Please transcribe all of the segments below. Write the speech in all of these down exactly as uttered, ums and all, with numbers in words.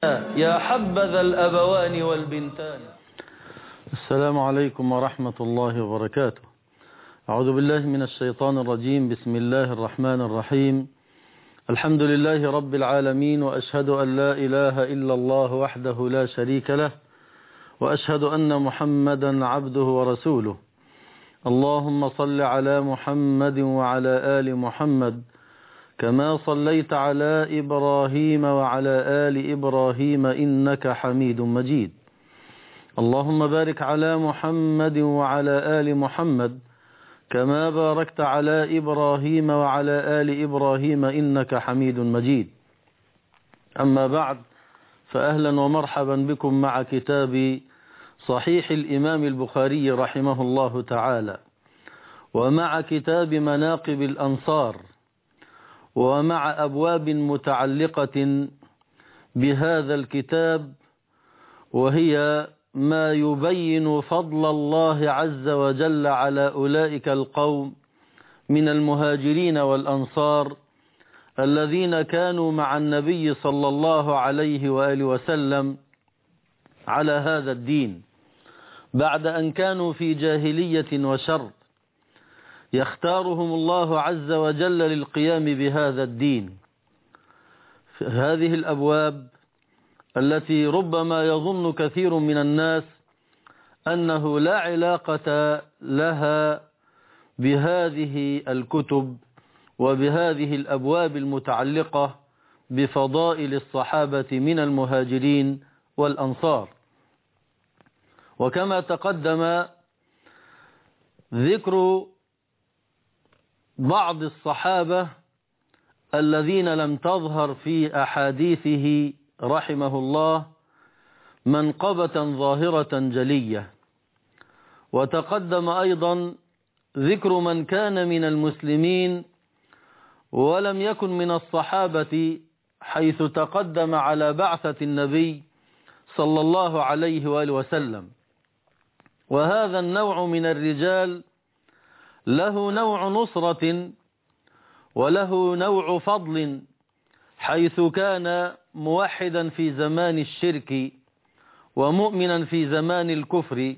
يا حبذا الأبوان والبنتان. السلام عليكم ورحمة الله وبركاته. أعوذ بالله من الشيطان الرجيم. بسم الله الرحمن الرحيم. الحمد لله رب العالمين، وأشهد أن لا إله إلا الله وحده لا شريك له، وأشهد أن محمدا عبده ورسوله. اللهم صل على محمد وعلى آل محمد كما صليت على إبراهيم وعلى آل إبراهيم إنك حميد مجيد. اللهم بارك على محمد وعلى آل محمد كما باركت على إبراهيم وعلى آل إبراهيم إنك حميد مجيد. أما بعد، فأهلا ومرحبا بكم مع كتاب صحيح الإمام البخاري رحمه الله تعالى، ومع كتاب مناقب الأنصار، ومع أبواب متعلقة بهذا الكتاب، وهي ما يبين فضل الله عز وجل على أولئك القوم من المهاجرين والأنصار الذين كانوا مع النبي صلى الله عليه وآله وسلم على هذا الدين بعد أن كانوا في جاهلية وشر، يختارهم الله عز وجل للقيام بهذا الدين. هذه الأبواب التي ربما يظن كثير من الناس أنه لا علاقة لها بهذه الكتب وبهذه الأبواب المتعلقة بفضائل الصحابة من المهاجرين والأنصار. وكما تقدم ذكر بعض الصحابة الذين لم تظهر في أحاديثه رحمه الله منقبة ظاهرة جلية، وتقدم أيضا ذكر من كان من المسلمين ولم يكن من الصحابة، حيث تقدم على بعثة النبي صلى الله عليه وآله وسلم. وهذا النوع من الرجال له نوع نصرة وله نوع فضل، حيث كان موحدا في زمان الشرك ومؤمنا في زمان الكفر،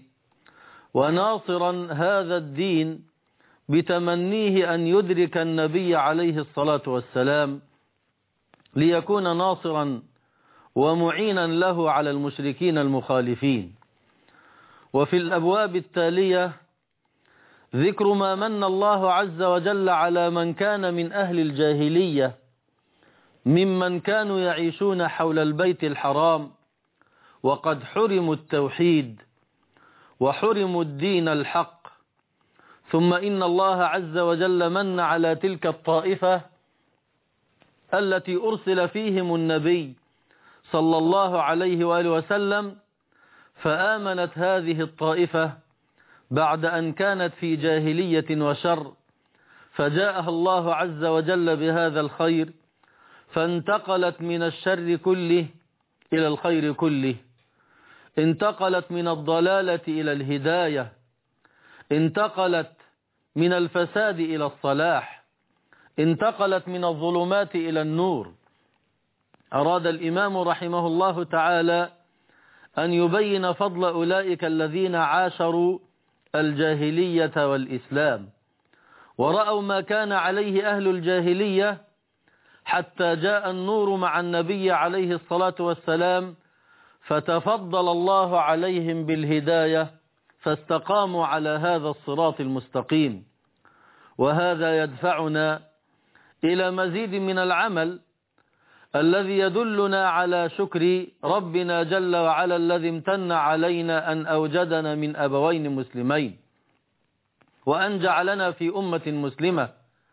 وناصرا هذا الدين بتمنيه أن يدرك النبي عليه الصلاة والسلام ليكون ناصرا ومعينا له على المشركين المخالفين. وفي الأبواب التالية ذكر ما من الله عز وجل على من كان من أهل الجاهلية ممن كانوا يعيشون حول البيت الحرام وقد حرموا التوحيد وحرموا الدين الحق، ثم إن الله عز وجل من على تلك الطائفة التي أرسل فيهم النبي صلى الله عليه وآله وسلم، فآمنت هذه الطائفة بعد أن كانت في جاهلية وشر، فجاءها الله عز وجل بهذا الخير، فانتقلت من الشر كله إلى الخير كله، انتقلت من الضلالة إلى الهداية، انتقلت من الفساد إلى الصلاح، انتقلت من الظلمات إلى النور. أراد الإمام رحمه الله تعالى أن يبين فضل أولئك الذين عاشروا الجاهلية والإسلام، ورأوا ما كان عليه أهل الجاهلية حتى جاء النور مع النبي عليه الصلاة والسلام، فتفضل الله عليهم بالهداية فاستقاموا على هذا الصراط المستقيم. وهذا يدفعنا إلى مزيد من العمل الذي يدلنا على شكر ربنا جل وعلا الذي امتن علينا أن أوجدنا من أبوين مسلمين وأن جعلنا في أمة مسلمة،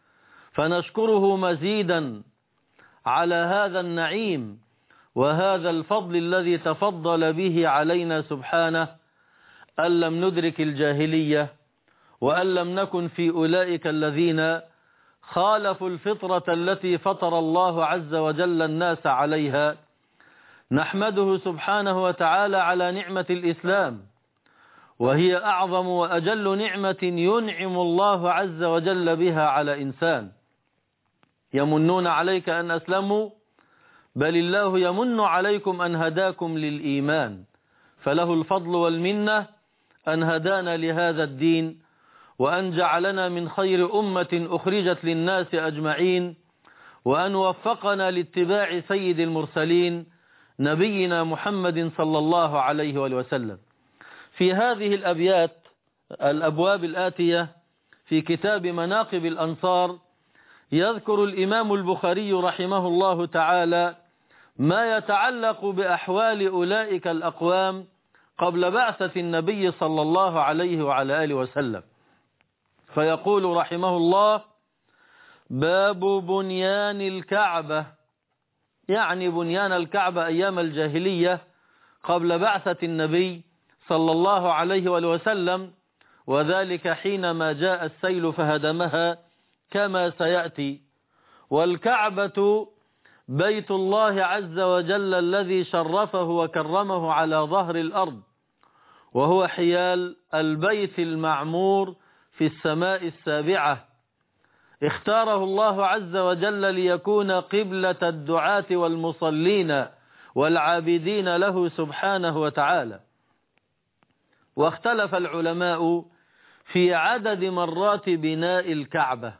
فنشكره مزيدا على هذا النعيم وهذا الفضل الذي تفضل به علينا سبحانه، أن لم ندرك الجاهلية وأن لم نكن في أولئك الذين خالفوا الفطرة التي فطر الله عز وجل الناس عليها. نحمده سبحانه وتعالى على نعمة الإسلام، وهي أعظم وأجل نعمة ينعم الله عز وجل بها على إنسان. يمنون عليك أن أسلموا بل الله يمن عليكم أن هداكم للإيمان، فله الفضل والمنة أن هدانا لهذا الدين، وأن جعلنا من خير أمة أخرجت للناس أجمعين، وأن وفقنا لاتباع سيد المرسلين نبينا محمد صلى الله عليه وآله وسلم. في هذه الأبيات الأبواب الآتية في كتاب مناقب الأنصار يذكر الإمام البخاري رحمه الله تعالى ما يتعلق بأحوال أولئك الأقوام قبل بعثة النبي صلى الله عليه وعلى آله وسلم، فيقول رحمه الله: باب بنيان الكعبة، يعني بنيان الكعبة أيام الجاهلية قبل بعثة النبي صلى الله عليه وآله وسلم، وذلك حينما جاء السيل فهدمها كما سيأتي. والكعبة بيت الله عز وجل الذي شرفه وكرمه على ظهر الأرض، وهو حيال البيت المعمور في السماء السابعة، اختاره الله عز وجل ليكون قبلة الدعاة والمصلين والعابدين له سبحانه وتعالى. واختلف العلماء في عدد مرات بناء الكعبة،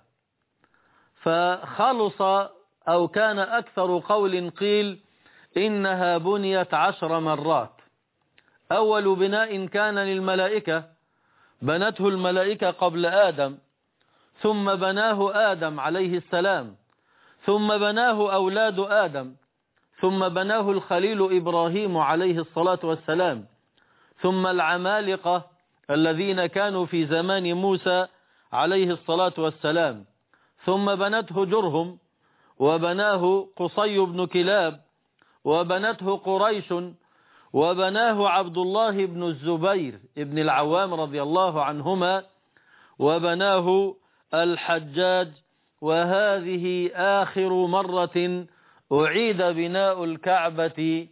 فخلص أو كان أكثر قول قيل إنها بنيت عشر مرات. أول بناء كان للملائكة، بنته الملائكة قبل آدم، ثم بناه آدم عليه السلام، ثم بناه أولاد آدم، ثم بناه الخليل إبراهيم عليه الصلاة والسلام، ثم العمالقة الذين كانوا في زمان موسى عليه الصلاة والسلام، ثم بنته جرهم، وبناه قصي بن كلاب، وبنته قريش، وبناه عبد الله بن الزبير ابن العوام رضي الله عنهما، وبناه الحجاج. وهذه آخر مرة أعيد بناء الكعبة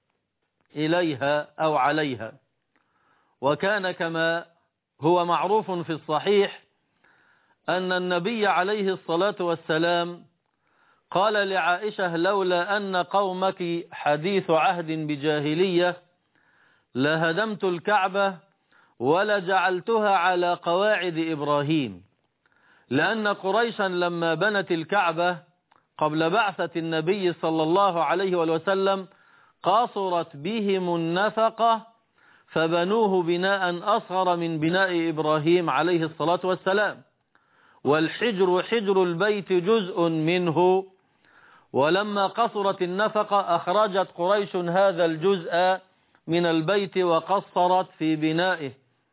إليها أو عليها. وكان كما هو معروف في الصحيح أن النبي عليه الصلاة والسلام قال لعائشة: لولا أن قومك حديث عهد بجاهلية لهدمت الكعبة ولجعلتها على قواعد إبراهيم، لأن قريشا لما بنت الكعبة قبل بعثة النبي صلى الله عليه وسلم قاصرت بهم النفقة فبنوه بناء أصغر من بناء إبراهيم عليه الصلاة والسلام، والحجر حجر البيت جزء منه، ولما قصرت النفقة أخرجت قريش هذا الجزء من البيت وقصرت في بنائه.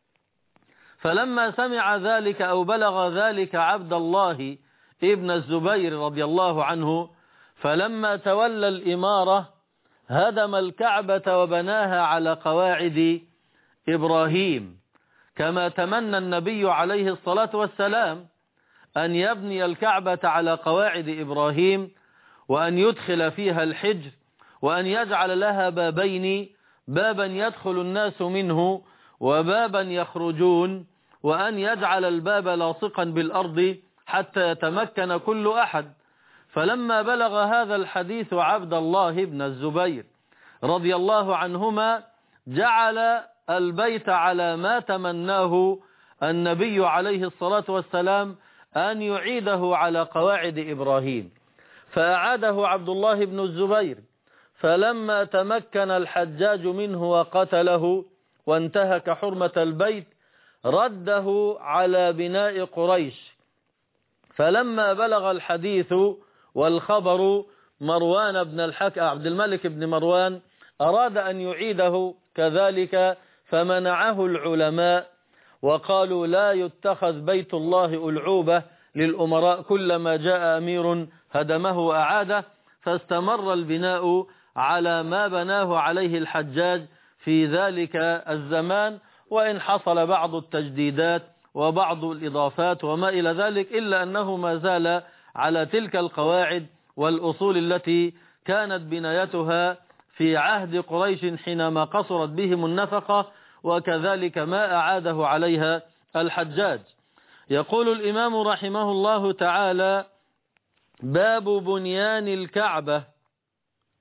فلما سمع ذلك أو بلغ ذلك عبد الله ابن الزبير رضي الله عنه، فلما تولى الإمارة هدم الكعبة وبناها على قواعد إبراهيم، كما تمنى النبي عليه الصلاة والسلام أن يبني الكعبة على قواعد إبراهيم، وأن يدخل فيها الحجر، وأن يجعل لها بابين، بابا يدخل الناس منه وبابا يخرجون، وأن يجعل الباب لاصقا بالأرض حتى يتمكن كل أحد. فلما بلغ هذا الحديث عبد الله بن الزبير رضي الله عنهما جعل البيت على ما تمناه النبي عليه الصلاة والسلام أن يعيده على قواعد إبراهيم، فأعاده عبد الله بن الزبير. فلما تمكن الحجاج منه وقتله وانتهك حرمة البيت رده على بناء قريش. فلما بلغ الحديث والخبر مروان بن الحكم عبد الملك بن مروان أراد أن يعيده كذلك، فمنعه العلماء وقالوا: لا يتخذ بيت الله ألعوبة للأمراء، كلما جاء أمير هدمه وأعاده. فاستمر البناء على ما بناه عليه الحجاج في ذلك الزمان، وإن حصل بعض التجديدات وبعض الإضافات وما إلى ذلك، إلا أنه ما زال على تلك القواعد والأصول التي كانت بنايتها في عهد قريش حينما قصرت بهم النفقة، وكذلك ما أعاده عليها الحجاج. يقول الإمام رحمه الله تعالى: باب بنيان الكعبة.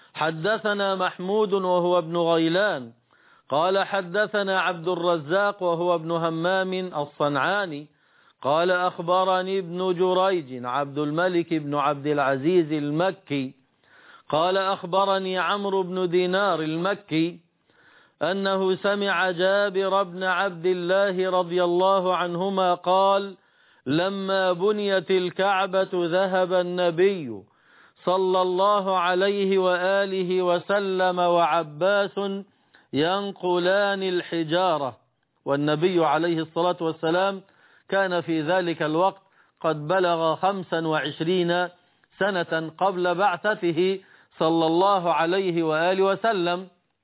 حدثنا محمود وهو ابن غيلان قال حدثنا عبد الرزاق وهو ابن همام الصنعاني قال أخبرني ابن جريج عبد الملك بن عبد العزيز المكي قال أخبرني عمرو بن دينار المكي أنه سمع جابر بن عبد الله رضي الله عنهما قال لما بنيت الكعبة ذهب النبي صلى الله عليه وآله وسلم وعباس ينقلان الحجارة، والنبي عليه الصلاة والسلام كان في ذلك الوقت قد بلغ خمسا وعشرين سنة قبل بعثته صلى الله عليه وآله وسلم.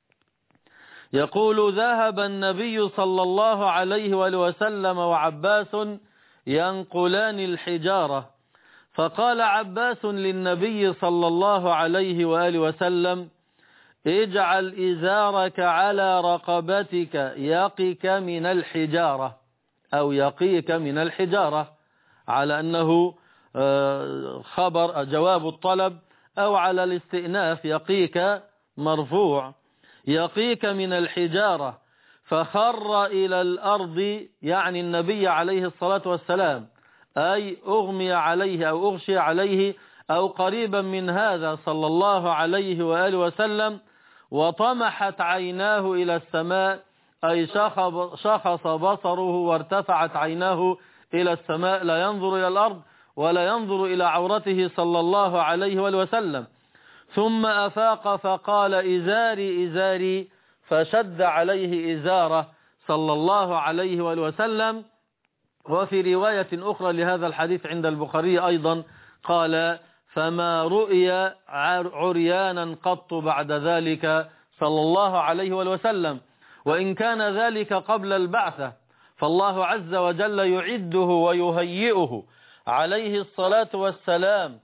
يقول ذهب النبي صلى الله عليه وآله وسلم وعباس ينقلان الحجارة، فقال عباس للنبي صلى الله عليه وآله وسلم اجعل إزارك على رقبتك يقيك من الحجارة أو يقيك من الحجارة، على أنه خبر جواب الطلب أو على الاستئناف، يقيك مرفوع، يقيك من الحجارة. فخر إلى الأرض يعني النبي عليه الصلاة والسلام، أي أغمي عليه أو أغشي عليه أو قريبا من هذا صلى الله عليه وآله وسلم، وطمحت عيناه إلى السماء، أي شخص بصره وارتفعت عيناه إلى السماء، لا ينظر إلى الأرض ولا ينظر إلى عورته صلى الله عليه وآله وسلم. ثم أفاق فقال إزاري إزاري، فشد عليه إزاره صلى الله عليه وآله وسلم. وفي رواية أخرى لهذا الحديث عند البخاري أيضا قال فما رؤي عريانا قط بعد ذلك صلى الله عليه وآله وسلم. وإن كان ذلك قبل البعثة فالله عز وجل يعده ويهيئه عليه الصلاة والسلام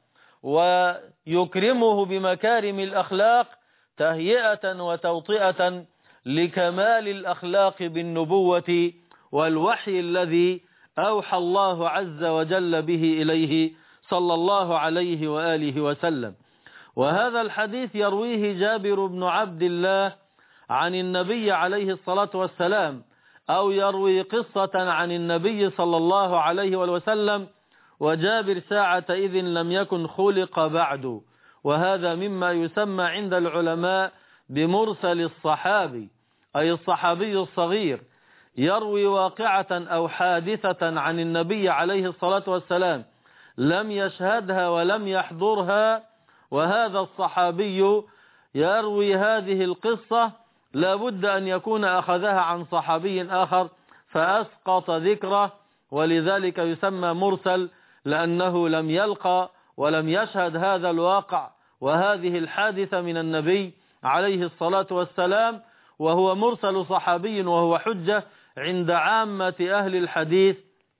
ويكرمه بمكارم الأخلاق تهيئة وتوطئة لكمال الأخلاق بالنبوة والوحي الذي أوحى الله عز وجل به إليه صلى الله عليه وآله وسلم. وهذا الحديث يرويه جابر بن عبد الله عن النبي عليه الصلاة والسلام، أو يروي قصة عن النبي صلى الله عليه وسلم، وجابر ساعة إذن لم يكن خلق بعد، وهذا مما يسمى عند العلماء بمرسل الصحابي، أي الصحابي الصغير يروي واقعة أو حادثة عن النبي عليه الصلاة والسلام لم يشهدها ولم يحضرها، وهذا الصحابي يروي هذه القصة لابد أن يكون أخذها عن صحابي آخر فأسقط ذكره، ولذلك يسمى مرسل، لأنه لم يلقى ولم يشهد هذا الواقع وهذه الحادثة من النبي عليه الصلاة والسلام، وهو مرسل صحابي وهو حجة عند عامة أهل الحديث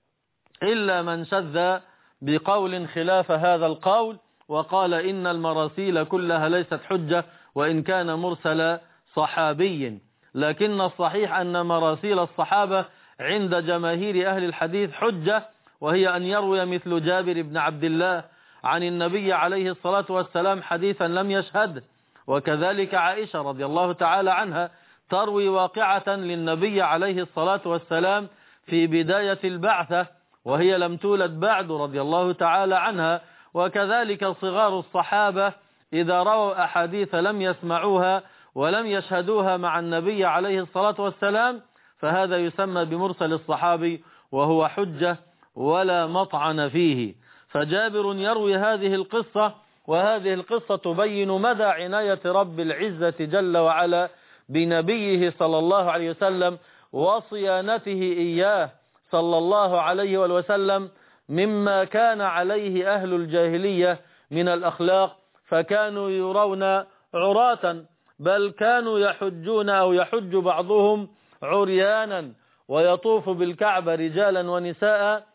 إلا من شذ بقول خلاف هذا القول وقال إن المراسيل كلها ليست حجة وإن كان مرسل صحابي. لكن الصحيح أن مراسيل الصحابة عند جماهير أهل الحديث حجة، وهي أن يروي مثل جابر بن عبد الله عن النبي عليه الصلاة والسلام حديثا لم يشهد. وكذلك عائشة رضي الله تعالى عنها تروي واقعة للنبي عليه الصلاة والسلام في بداية البعثة وهي لم تولد بعد رضي الله تعالى عنها. وكذلك صغار الصحابة إذا رووا أحاديث لم يسمعوها ولم يشهدوها مع النبي عليه الصلاة والسلام فهذا يسمى بمرسل الصحابي وهو حجة ولا مطعن فيه. فجابر يروي هذه القصة، وهذه القصة تبين مدى عناية رب العزة جل وعلا بنبيه صلى الله عليه وسلم وصيانته إياه صلى الله عليه وسلم مما كان عليه أهل الجاهلية من الأخلاق، فكانوا يرون عراة، بل كانوا يحجون أو يحج بعضهم عريانا ويطوف بالكعبة رجالا ونساء،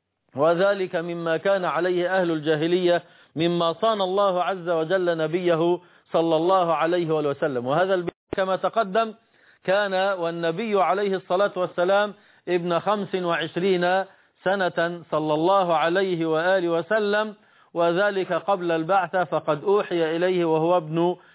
وذلك مما كان عليه أهل الجاهلية مما صان الله عز وجل نبيه صلى الله عليه وسلم. وهذا البيت كما تقدم كان والنبي عليه الصلاة والسلام ابن خمس وعشرين سنة صلى الله عليه وآله وسلم، وذلك قبل البعثة، فقد أوحي إليه وهو ابن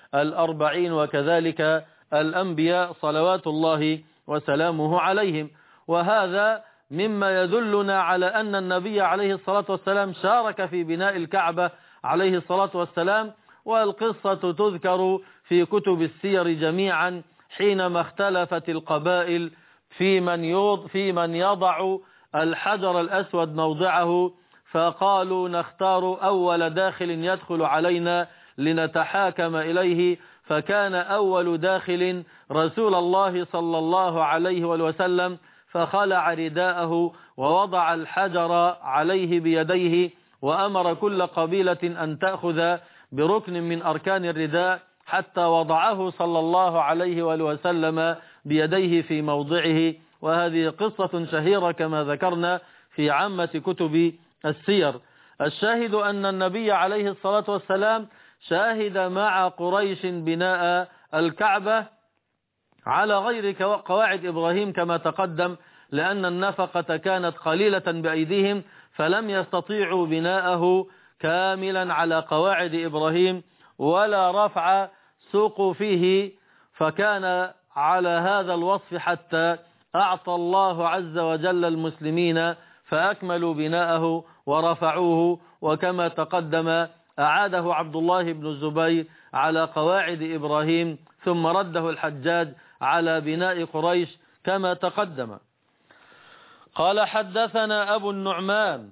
الأربعين وكذلك الأنبياء صلوات الله وسلامه عليهم. وهذا مما يدلنا على أن النبي عليه الصلاة والسلام شارك في بناء الكعبة عليه الصلاة والسلام. والقصة تذكر في كتب السير جميعا حينما اختلفت القبائل في من يوض في من يضع الحجر الأسود موضعه، فقالوا نختار أول داخل يدخل علينا لنتحاكم إليه، فكان أول داخل رسول الله صلى الله عليه وسلم، فخلع رداءه ووضع الحجر عليه بيديه، وأمر كل قبيلة أن تأخذ بركن من أركان الرداء حتى وضعه صلى الله عليه وسلم بيديه في موضعه. وهذه قصة شهيرة كما ذكرنا في عامة كتب السير. الشاهد أن النبي عليه الصلاة والسلام شاهد مع قريش بناء الكعبة على غير قواعد إبراهيم كما تقدم، لأن النفقة كانت قليلة بأيديهم فلم يستطيعوا بناءه كاملا على قواعد إبراهيم ولا رفع سقفه، فكان على هذا الوصف حتى أعطى الله عز وجل المسلمين فأكملوا بناءه ورفعوه. وكما تقدم أعاده عبد الله بن الزبير على قواعد إبراهيم، ثم رده الحجاج على بناء قريش كما تقدم. قال حدثنا أبو النعمان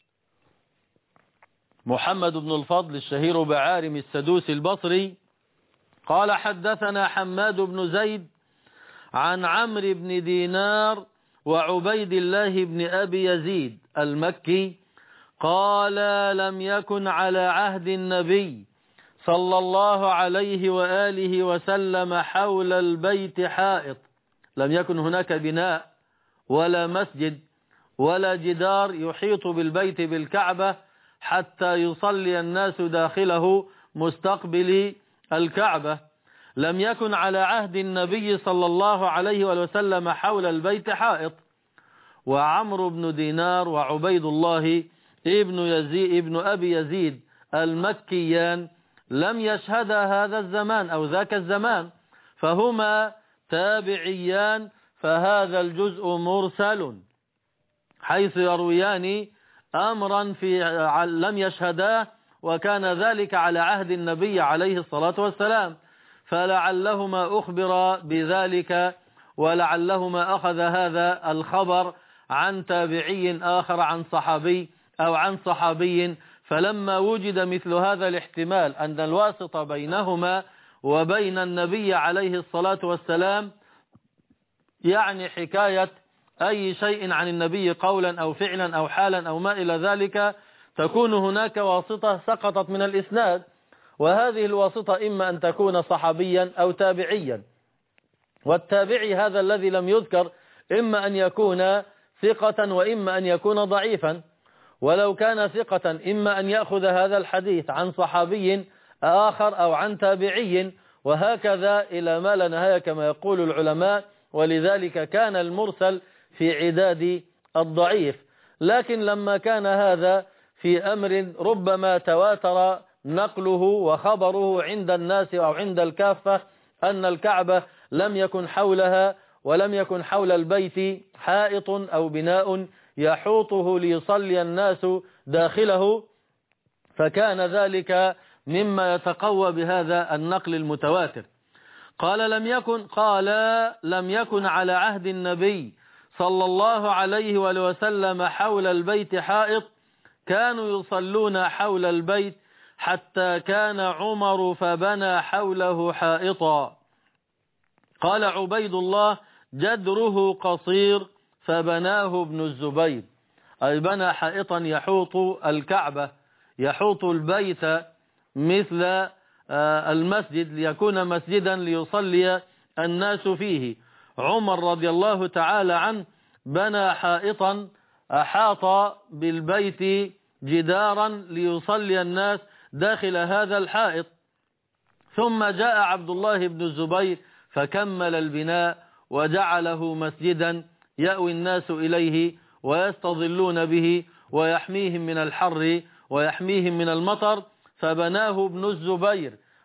محمد بن الفضل الشهير بعارم السدوسي البصري قال حدثنا حماد بن زيد عن عمرو بن دينار وعبيد الله بن أبي يزيد المكي قال لم يكن على عهد النبي صلى الله عليه وآله وسلم حول البيت حائط، لم يكن هناك بناء ولا مسجد ولا جدار يحيط بالبيت بالكعبة حتى يصلي الناس داخله مستقبل الكعبة. لم يكن على عهد النبي صلى الله عليه وسلم حول البيت حائط. وعمرو بن دينار وعبيد الله ابن يزيد ابن أبي يزيد المكيان لم يشهدا هذا الزمان أو ذاك الزمان، فهما تابعيان، فهذا الجزء مرسل حيث يرويان أمرا في لم يشهداه، وكان ذلك على عهد النبي عليه الصلاة والسلام، فلعلهما أخبر بذلك ولعلهما أخذ هذا الخبر عن تابعي آخر عن صحابي أو عن صحابي، فلما وجد مثل هذا الاحتمال أن الواسطة بينهما وبين النبي عليه الصلاة والسلام يعني حكاية أي شيء عن النبي قولا أو فعلا أو حالا أو ما إلى ذلك، تكون هناك واسطة سقطت من الإسناد، وهذه الواسطة إما أن تكون صحابيا أو تابعيا، والتابعي هذا الذي لم يذكر إما أن يكون ثقة وإما أن يكون ضعيفا، ولو كان ثقة إما أن يأخذ هذا الحديث عن صحابي آخر أو عن تابعي، وهكذا إلى ما لا نهاية كما يقول العلماء، ولذلك كان المرسل في عداد الضعيف. لكن لما كان هذا في أمر ربما تواتر نقله وخبره عند الناس أو عند الكافة أن الكعبة لم يكن حولها ولم يكن حول البيت حائط أو بناء يحوطه ليصلي الناس داخله، فكان ذلك مما يتقوى بهذا النقل المتواتر. قال لم يكن قال لم يكن على عهد النبي صلى الله عليه وسلم حول البيت حائط، كانوا يصلون حول البيت حتى كان عمر فبنى حوله حائطا. قال عبيد الله جدره قصير فبناه ابن الزبير، أي بنى حائطا يحوط الكعبة يحوط البيت مثل المسجد ليكون مسجدا ليصلي الناس فيه. عمر رضي الله تعالى عنه بنى حائطا أحاط بالبيت جدارا ليصلي الناس داخل هذا الحائط، ثم جاء عبد الله بن الزبير فكمل البناء وجعله مسجدا يأوي الناس إليه ويستظلون به ويحميهم من الحر ويحميهم من المطر، فبناه ابن الزبير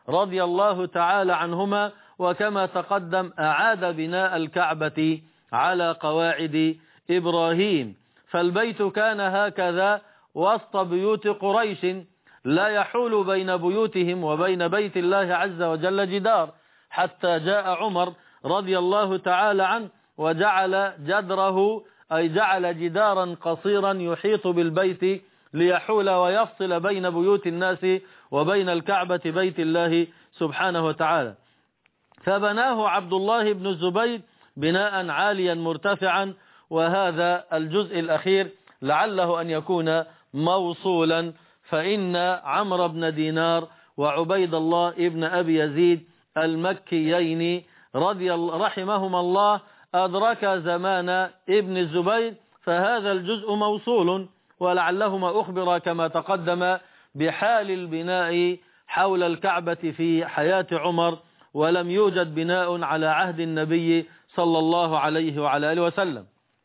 رضي الله تعالى عنهما، وكما تقدم أعاد بناء الكعبة على قواعد إبراهيم. فالبيت كان هكذا وسط بيوت قريش، لا يحول بين بيوتهم وبين بيت الله عز وجل جدار، حتى جاء عمر رضي الله تعالى عنه وجعل جدره أي جعل جدارا قصيرا يحيط بالبيت ليحول ويفصل بين بيوت الناس وبين الكعبة بيت الله سبحانه وتعالى. فبناه عبد الله بن الزبير بناء عاليا مرتفعا، وهذا الجزء الأخير لعله أن يكون موصولا، فإن عمرو بن دينار وعبيد الله ابن أبي يزيد المكيين رضي رحمهما الله أدرك زمان ابن الزبير، فهذا الجزء موصول، ولعلهما أخبر كما تقدم بحال البناء حول الكعبة في حياة عمر، ولم يوجد بناء على عهد النبي صلى الله عليه وعلى آله وسلم.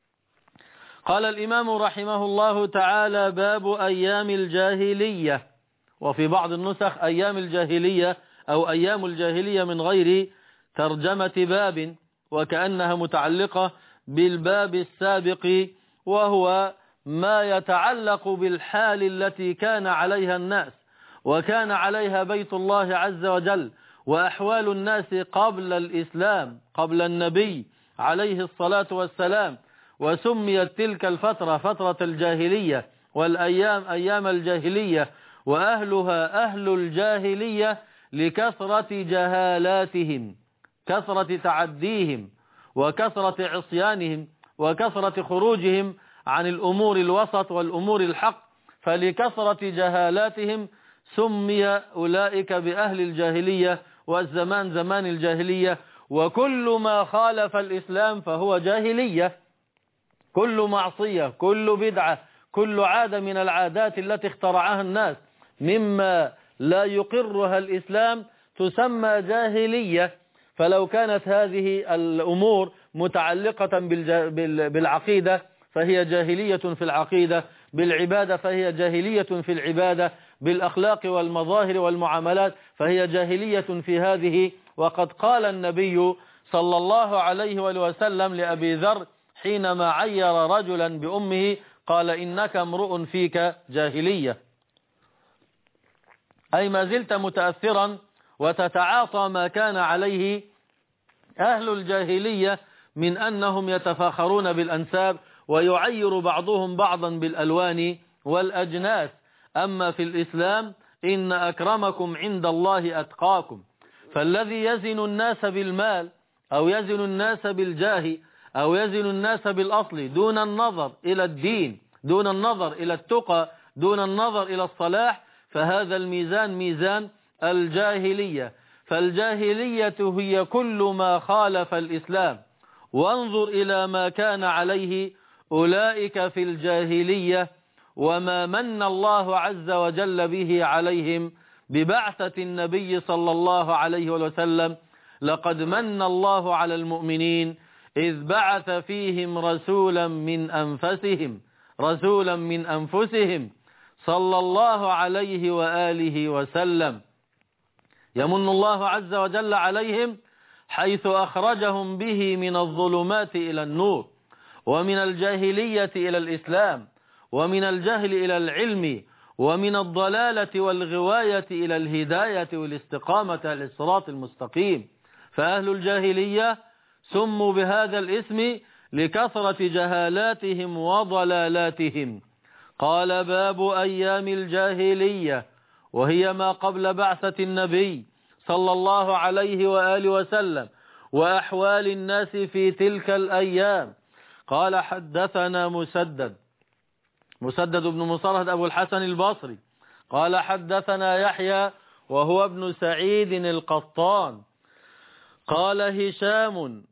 قال الإمام رحمه الله تعالى: باب أيام الجاهلية. وفي بعض النسخ أيام الجاهلية أو أيام الجاهلية من غير ترجمة باب، وكأنها متعلقة بالباب السابق، وهو ما يتعلق بالحال التي كان عليها الناس وكان عليها بيت الله عز وجل، وأحوال الناس قبل الإسلام قبل النبي عليه الصلاة والسلام. وسميت تلك الفترة فترة الجاهلية، والأيام أيام الجاهلية، وأهلها أهل الجاهلية لكثرة جهالاتهم، كثرة تعديهم، وكثرة عصيانهم، وكثرة خروجهم عن الأمور الوسط والأمور الحق. فلكثرة جهالاتهم سمي أولئك بأهل الجاهلية، والزمان زمان الجاهلية. وكل ما خالف الإسلام فهو جاهلية، كل معصية، كل بدعة، كل عادة من العادات التي اخترعها الناس مما لا يقرها الإسلام تسمى جاهلية. فلو كانت هذه الأمور متعلقة بالعقيدة فهي جاهلية في العقيدة، بالعبادة فهي جاهلية في العبادة، بالأخلاق والمظاهر والمعاملات فهي جاهلية في هذه. وقد قال النبي صلى الله عليه وسلم لأبي ذر حينما عير رجلا بأمه، قال: إنك امرؤ فيك جاهلية، أي ما زلت متأثرا وتتعاطى ما كان عليه أهل الجاهلية من أنهم يتفاخرون بالأنساب ويعير بعضهم بعضا بالألوان والأجناس. أما في الإسلام إن أكرمكم عند الله أتقاكم، فالذي يزن الناس بالمال أو يزن الناس بالجاه أو يزن الناس بالأصل دون النظر إلى الدين، دون النظر إلى التقى، دون النظر إلى الصلاح، فهذا الميزان ميزان الجاهلية. فالجاهلية هي كل ما خالف الإسلام. وانظر إلى ما كان عليه أولئك في الجاهلية، وما من الله عز وجل به عليهم ببعثة النبي صلى الله عليه وسلم. لقد من الله على المؤمنين إذ بعث فيهم رسولا من أنفسهم رسولا من أنفسهم صلى الله عليه وآله وسلم. يمن الله عز وجل عليهم حيث أخرجهم به من الظلمات إلى النور، ومن الجاهلية إلى الإسلام، ومن الجهل إلى العلم، ومن الضلالة والغواية إلى الهداية والاستقامة على الصراط المستقيم. فأهل الجاهلية سموا بهذا الاسم لكثرة جهالاتهم وضلالاتهم. قال: باب أيام الجاهلية، وهي ما قبل بعثة النبي صلى الله عليه وآله وسلم، وأحوال الناس في تلك الأيام. قال: حدثنا مسدد مسدد بن مصرهد أبو الحسن البصري قال: حدثنا يحيى وهو ابن سعيد القطان قال: هشام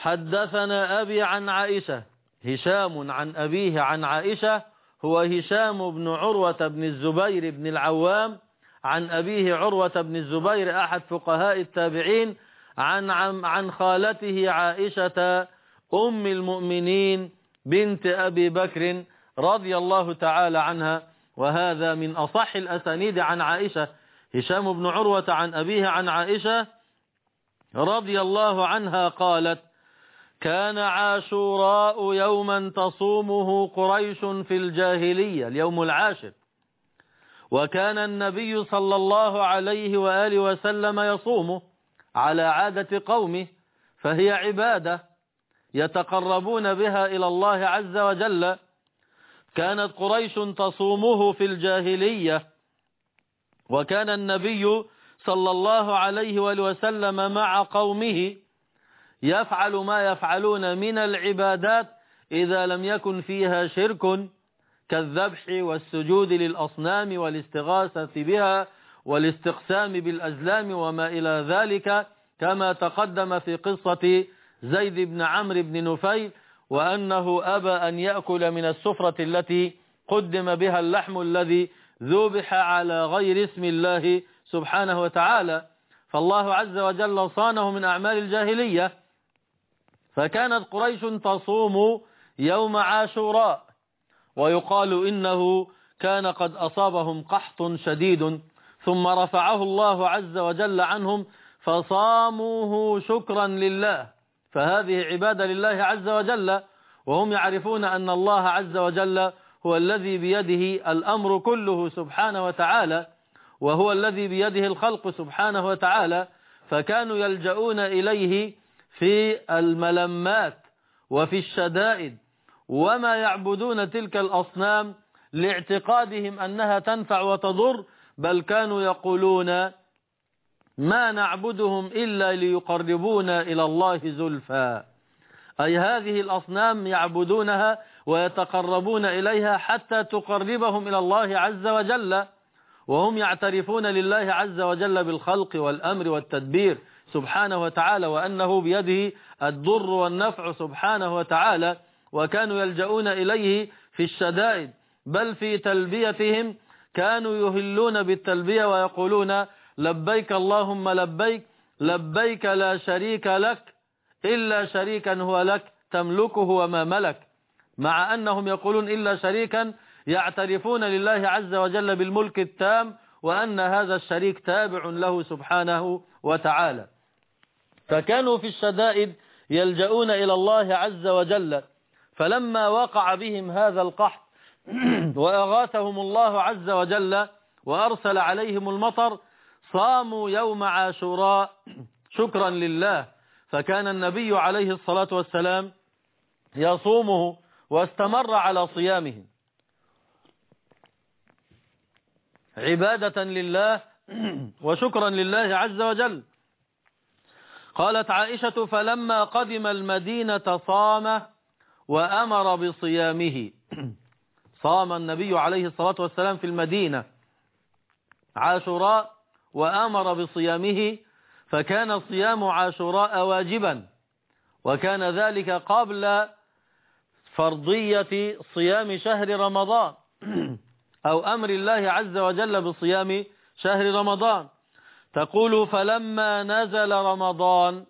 حدثنا أبي عن عائشة. هشام عن أبيه عن عائشة هو هشام بن عروة بن الزبير بن العوام عن أبيه عروة بن الزبير أحد فقهاء التابعين عن عن خالته عائشة أم المؤمنين بنت أبي بكر رضي الله تعالى عنها. وهذا من أصح الأسانيد عن عائشة. هشام بن عروة عن أبيه عن عائشة رضي الله عنها قالت: كان عاشوراء يوما تصومه قريش في الجاهلية، اليوم العاشر، وكان النبي صلى الله عليه وآله وسلم يصومه على عادة قومه، فهي عبادة يتقربون بها إلى الله عز وجل. كانت قريش تصومه في الجاهلية، وكان النبي صلى الله عليه وآله وسلم مع قومه يفعل ما يفعلون من العبادات إذا لم يكن فيها شرك، كالذبح والسجود للأصنام والاستغاثة بها والاستقسام بالأزلام وما إلى ذلك، كما تقدم في قصة زيد بن عمرو بن نفيل، وأنه أبى أن يأكل من السفرة التي قدم بها اللحم الذي ذبح على غير اسم الله سبحانه وتعالى، فالله عز وجل صانه من أعمال الجاهلية. فكانت قريش تصوم يوم عاشوراء، ويقال إنه كان قد أصابهم قحط شديد ثم رفعه الله عز وجل عنهم فصاموه شكرا لله، فهذه عبادة لله عز وجل، وهم يعرفون أن الله عز وجل هو الذي بيده الأمر كله سبحانه وتعالى، وهو الذي بيده الخلق سبحانه وتعالى، فكانوا يلجؤون إليه في الملمات وفي الشدائد، وما يعبدون تلك الأصنام لاعتقادهم أنها تنفع وتضر، بل كانوا يقولون ما نعبدهم إلا ليقربونا إلى الله زلفى، أي هذه الأصنام يعبدونها ويتقربون إليها حتى تقربهم إلى الله عز وجل، وهم يعترفون لله عز وجل بالخلق والأمر والتدبير سبحانه وتعالى، وأنه بيده الضر والنفع سبحانه وتعالى، وكانوا يلجؤون إليه في الشدائد، بل في تلبيتهم كانوا يهلون بالتلبية ويقولون لبيك اللهم لبيك، لبيك لا شريك لك إلا شريكا هو لك تملكه وما ملك، مع أنهم يقولون إلا شريكا يعترفون لله عز وجل بالملك التام، وأن هذا الشريك تابع له سبحانه وتعالى. فكانوا في الشدائد يلجؤون إلى الله عز وجل، فلما وقع بهم هذا القحط وأغاثهم الله عز وجل وأرسل عليهم المطر، صاموا يوم عاشوراء شكرا لله، فكان النبي عليه الصلاة والسلام يصومه واستمر على صيامه عبادة لله وشكرا لله عز وجل. قالت عائشة: فلما قدم المدينة صام وأمر بصيامه. صام النبي عليه الصلاة والسلام في المدينة عاشوراء وأمر بصيامه، فكان صيام عاشوراء واجبا، وكان ذلك قبل فرضية صيام شهر رمضان أو أمر الله عز وجل بصيام شهر رمضان. تقول: فلما نزل رمضان،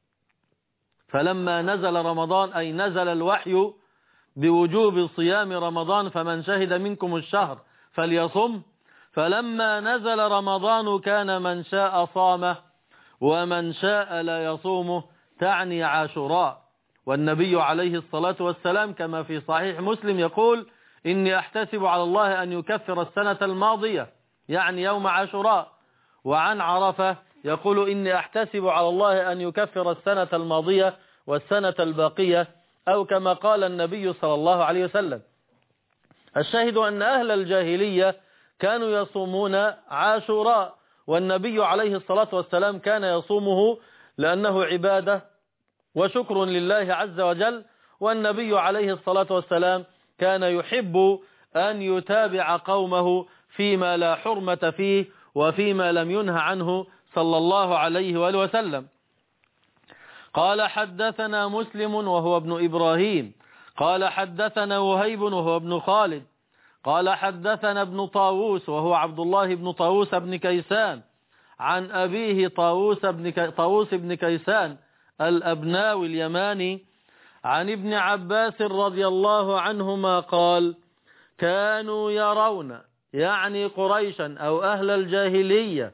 فلما نزل رمضان أي نزل الوحي بوجوب صيام رمضان، فمن شهد منكم الشهر فليصم. فلما نزل رمضان كان من شاء صامه ومن شاء لا يصومه، تعني عاشوراء. والنبي عليه الصلاة والسلام كما في صحيح مسلم يقول: إني أحتسب على الله أن يكفر السنة الماضية، يعني يوم عاشوراء. وعن عرفة يقول: إني أحتسب على الله أن يكفر السنة الماضية والسنة الباقية، أو كما قال النبي صلى الله عليه وسلم. الشاهد أن أهل الجاهلية كانوا يصومون عاشوراء، والنبي عليه الصلاة والسلام كان يصومه لأنه عبادة وشكر لله عز وجل. والنبي عليه الصلاة والسلام كان يحب أن يتابع قومه فيما لا حرمة فيه وفيما لم ينه عنه صلى الله عليه وآله وسلم. قال: حدثنا مسلم وهو ابن إبراهيم قال حدثنا وهيب وهو ابن خالد قال حدثنا ابن طاووس وهو عبد الله بن طاووس بن كيسان عن أبيه طاووس بن كي... طاووس بن كيسان الأبناوي اليماني عن ابن عباس رضي الله عنهما قال: كانوا يرون يعني قريشا أو أهل الجاهلية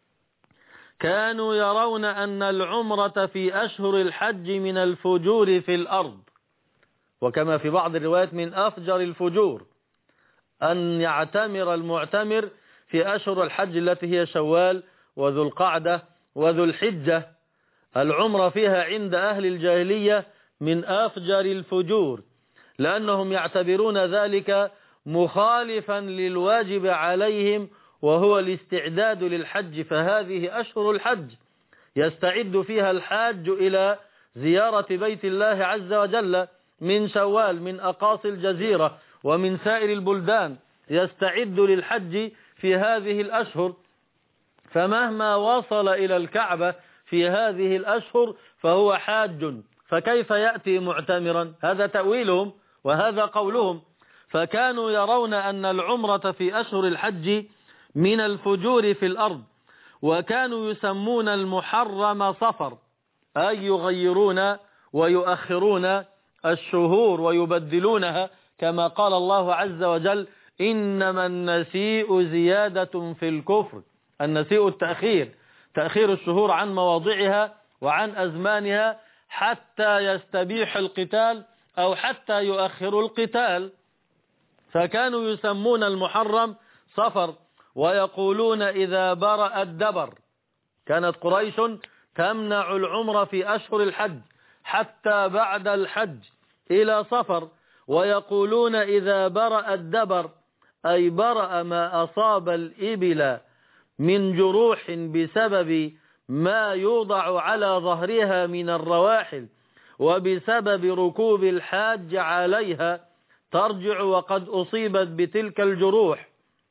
كانوا يرون أن العمرة في أشهر الحج من الفجور في الأرض، وكما في بعض الروايات من أفجر الفجور، أن يعتمر المعتمر في أشهر الحج التي هي شوال وذو القعدة وذو الحجة. العمرة فيها عند أهل الجاهلية من أفجر الفجور، لأنهم يعتبرون ذلك مخالفا للواجب عليهم وهو الاستعداد للحج. فهذه أشهر الحج يستعد فيها الحاج إلى زيارة بيت الله عز وجل من شوال، من أقاصي الجزيرة ومن سائر البلدان، يستعد للحج في هذه الأشهر. فمهما وصل إلى الكعبة في هذه الأشهر فهو حاج، فكيف يأتي معتمرا؟ هذا تأويلهم وهذا قولهم. فكانوا يرون أن العمرة في أشهر الحج من الفجور في الأرض، وكانوا يسمون المحرم صفر، أي يغيرون ويؤخرون الشهور ويبدلونها، كما قال الله عز وجل: إنما النسيء زيادة في الكفر. النسيء التأخير، تأخير الشهور عن مواضعها وعن أزمانها حتى يستبيح القتال أو حتى يؤخر القتال. فكانوا يسمون المحرم صفر ويقولون إذا برأ الدبر. كانت قريش تمنع العمر في أشهر الحج حتى بعد الحج إلى صفر، ويقولون إذا برأ الدبر أي برأ ما أصاب الإبل من جروح بسبب ما يوضع على ظهرها من الرواحل وبسبب ركوب الحاج عليها، ترجع وقد أصيبت بتلك الجروح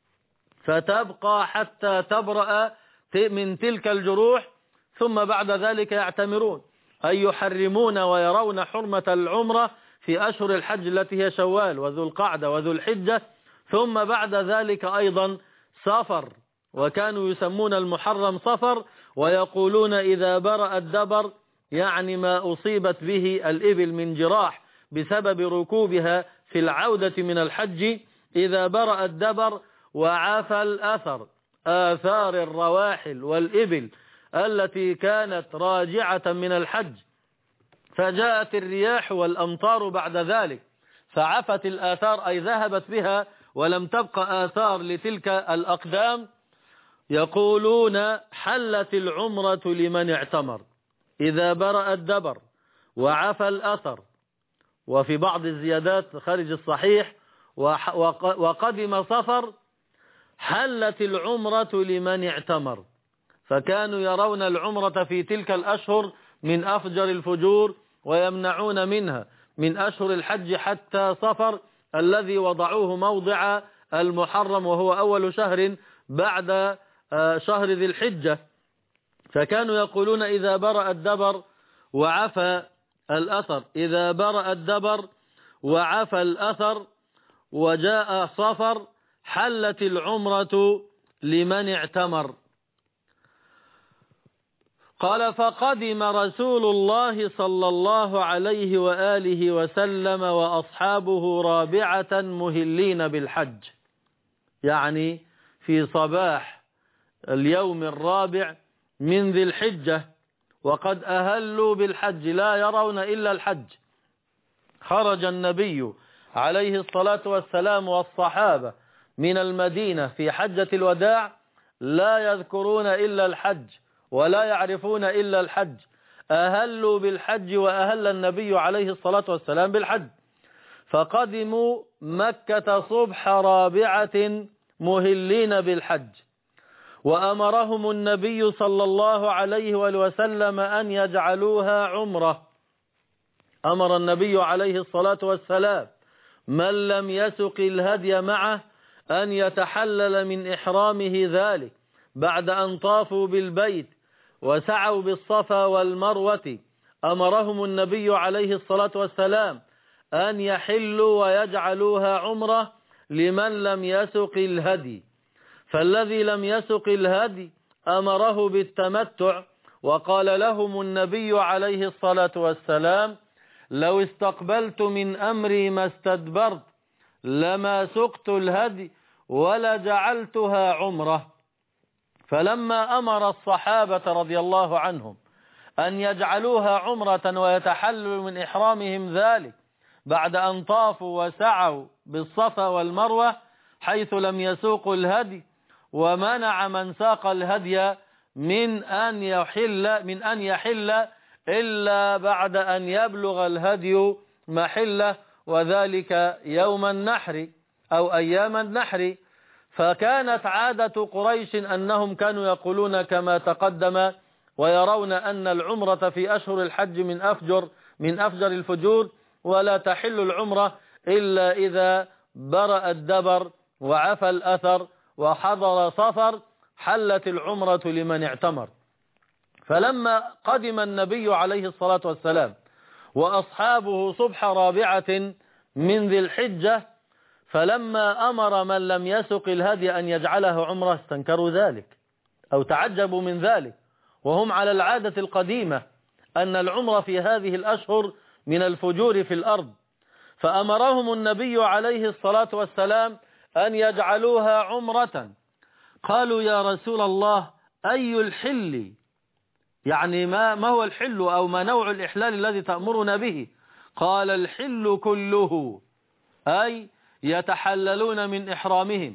فتبقى حتى تبرأ من تلك الجروح، ثم بعد ذلك يعتمرون، أي يحرمون ويرون حرمة العمرة في أشهر الحج التي هي شوال وذو القعدة وذو الحجة، ثم بعد ذلك أيضا صفر. وكانوا يسمون المحرم صفر ويقولون إذا برأ الدبر يعني ما أصيبت به الإبل من جراح بسبب ركوبها في العودة من الحج، إذا برأ الدبر وعفى الأثر، آثار الرواحل والإبل التي كانت راجعة من الحج، فجاءت الرياح والأمطار بعد ذلك فعفت الآثار أي ذهبت بها ولم تبقى آثار لتلك الأقدام. يقولون حلت العمرة لمن اعتمر إذا برأ الدبر وعفى الأثر. وفي بعض الزيادات خارج الصحيح وقدم صفر حلت العمرة لمن اعتمر. فكانوا يرون العمرة في تلك الأشهر من أفجر الفجور ويمنعون منها من أشهر الحج حتى صفر الذي وضعوه موضع المحرم وهو أول شهر بعد شهر ذي الحجة. فكانوا يقولون إذا برأ الدبر وعفى الأثر، إذا برأ الدبر وعفى الأثر وجاء صفر حلت العمرة لمن اعتمر. قال: فقدم رسول الله صلى الله عليه وآله وسلم وأصحابه رابعة مهلين بالحج، يعني في صباح اليوم الرابع من ذي الحجة، وقد أهلوا بالحج لا يرون إلا الحج. خرج النبي عليه الصلاة والسلام والصحابة من المدينة في حجة الوداع لا يذكرون إلا الحج ولا يعرفون إلا الحج، أهلوا بالحج وأهل النبي عليه الصلاة والسلام بالحج. فقدموا مكة صبح رابعة مهلين بالحج، وأمرهم النبي صلى الله عليه وسلم أن يجعلوها عمرة. أمر النبي عليه الصلاة والسلام من لم يسق الهدي معه أن يتحلل من إحرامه ذلك بعد أن طافوا بالبيت وسعوا بالصفا والمروة. أمرهم النبي عليه الصلاة والسلام أن يحلوا ويجعلوها عمرة لمن لم يسق الهدي. فالذي لم يسق الهدي أمره بالتمتع، وقال لهم النبي عليه الصلاة والسلام: لو استقبلت من أمري ما استدبرت لما سقت الهدي ولجعلتها عمرة. فلما أمر الصحابة رضي الله عنهم أن يجعلوها عمرة ويتحللوا من إحرامهم ذلك بعد أن طافوا وسعوا بالصفا والمروة حيث لم يسوقوا الهدي، ومنع من ساق الهدي من أن يحل من أن يحل إلا بعد أن يبلغ الهدي محله، وذلك يوم النحر أو أيام النحر. فكانت عادة قريش أنهم كانوا يقولون كما تقدم ويرون أن العمرة في أشهر الحج من أفجر من أفجر الفجور، ولا تحل العمرة إلا إذا برأ الدبر وعفى الأثر وحضر صفر، حلت العمرة لمن اعتمر. فلما قدم النبي عليه الصلاة والسلام وأصحابه صبح رابعة من ذي الحجة، فلما أمر من لم يسق الهدي أن يجعله عمره استنكروا ذلك أو تعجبوا من ذلك، وهم على العادة القديمة أن العمر في هذه الأشهر من الفجور في الأرض. فأمرهم النبي عليه الصلاة والسلام أن يجعلوها عمرة. قالوا يا رسول الله أي الحل، يعني ما, ما هو الحل أو ما نوع الإحلال الذي تأمرنا به؟ قال الحل كله، أي يتحللون من إحرامهم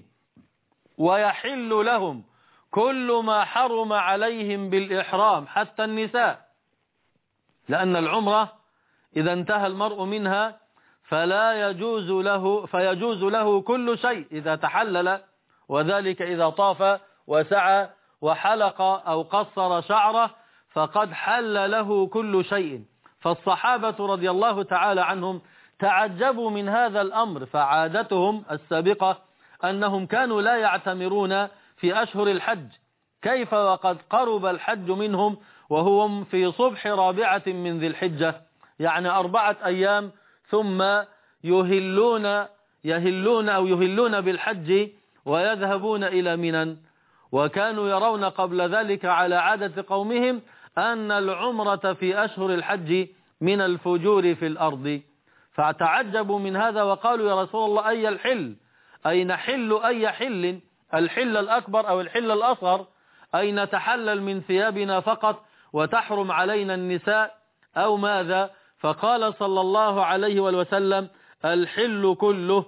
ويحل لهم كل ما حرم عليهم بالإحرام حتى النساء، لأن العمرة إذا انتهى المرء منها فلا يجوز له فيجوز له كل شيء إذا تحلل، وذلك إذا طاف وسعى وحلق أو قصر شعره فقد حل له كل شيء. فالصحابة رضي الله تعالى عنهم تعجبوا من هذا الأمر، فعادتهم السابقة أنهم كانوا لا يعتمرون في أشهر الحج، كيف وقد قرب الحج منهم وهم في صبح رابعة من ذي الحجة، يعني أربعة أيام ثم يهلون يهلون أو يهلون بالحج ويذهبون إلى منى. وكانوا يرون قبل ذلك على عادة قومهم أن العمرة في أشهر الحج من الفجور في الأرض، فتعجبوا من هذا وقالوا يا رسول الله أي الحل، أي نحل أي حل، الحل الأكبر أو الحل الأصغر، أي نتحلل من ثيابنا فقط وتحرم علينا النساء أو ماذا؟ فقال صلى الله عليه وسلم الحل كله،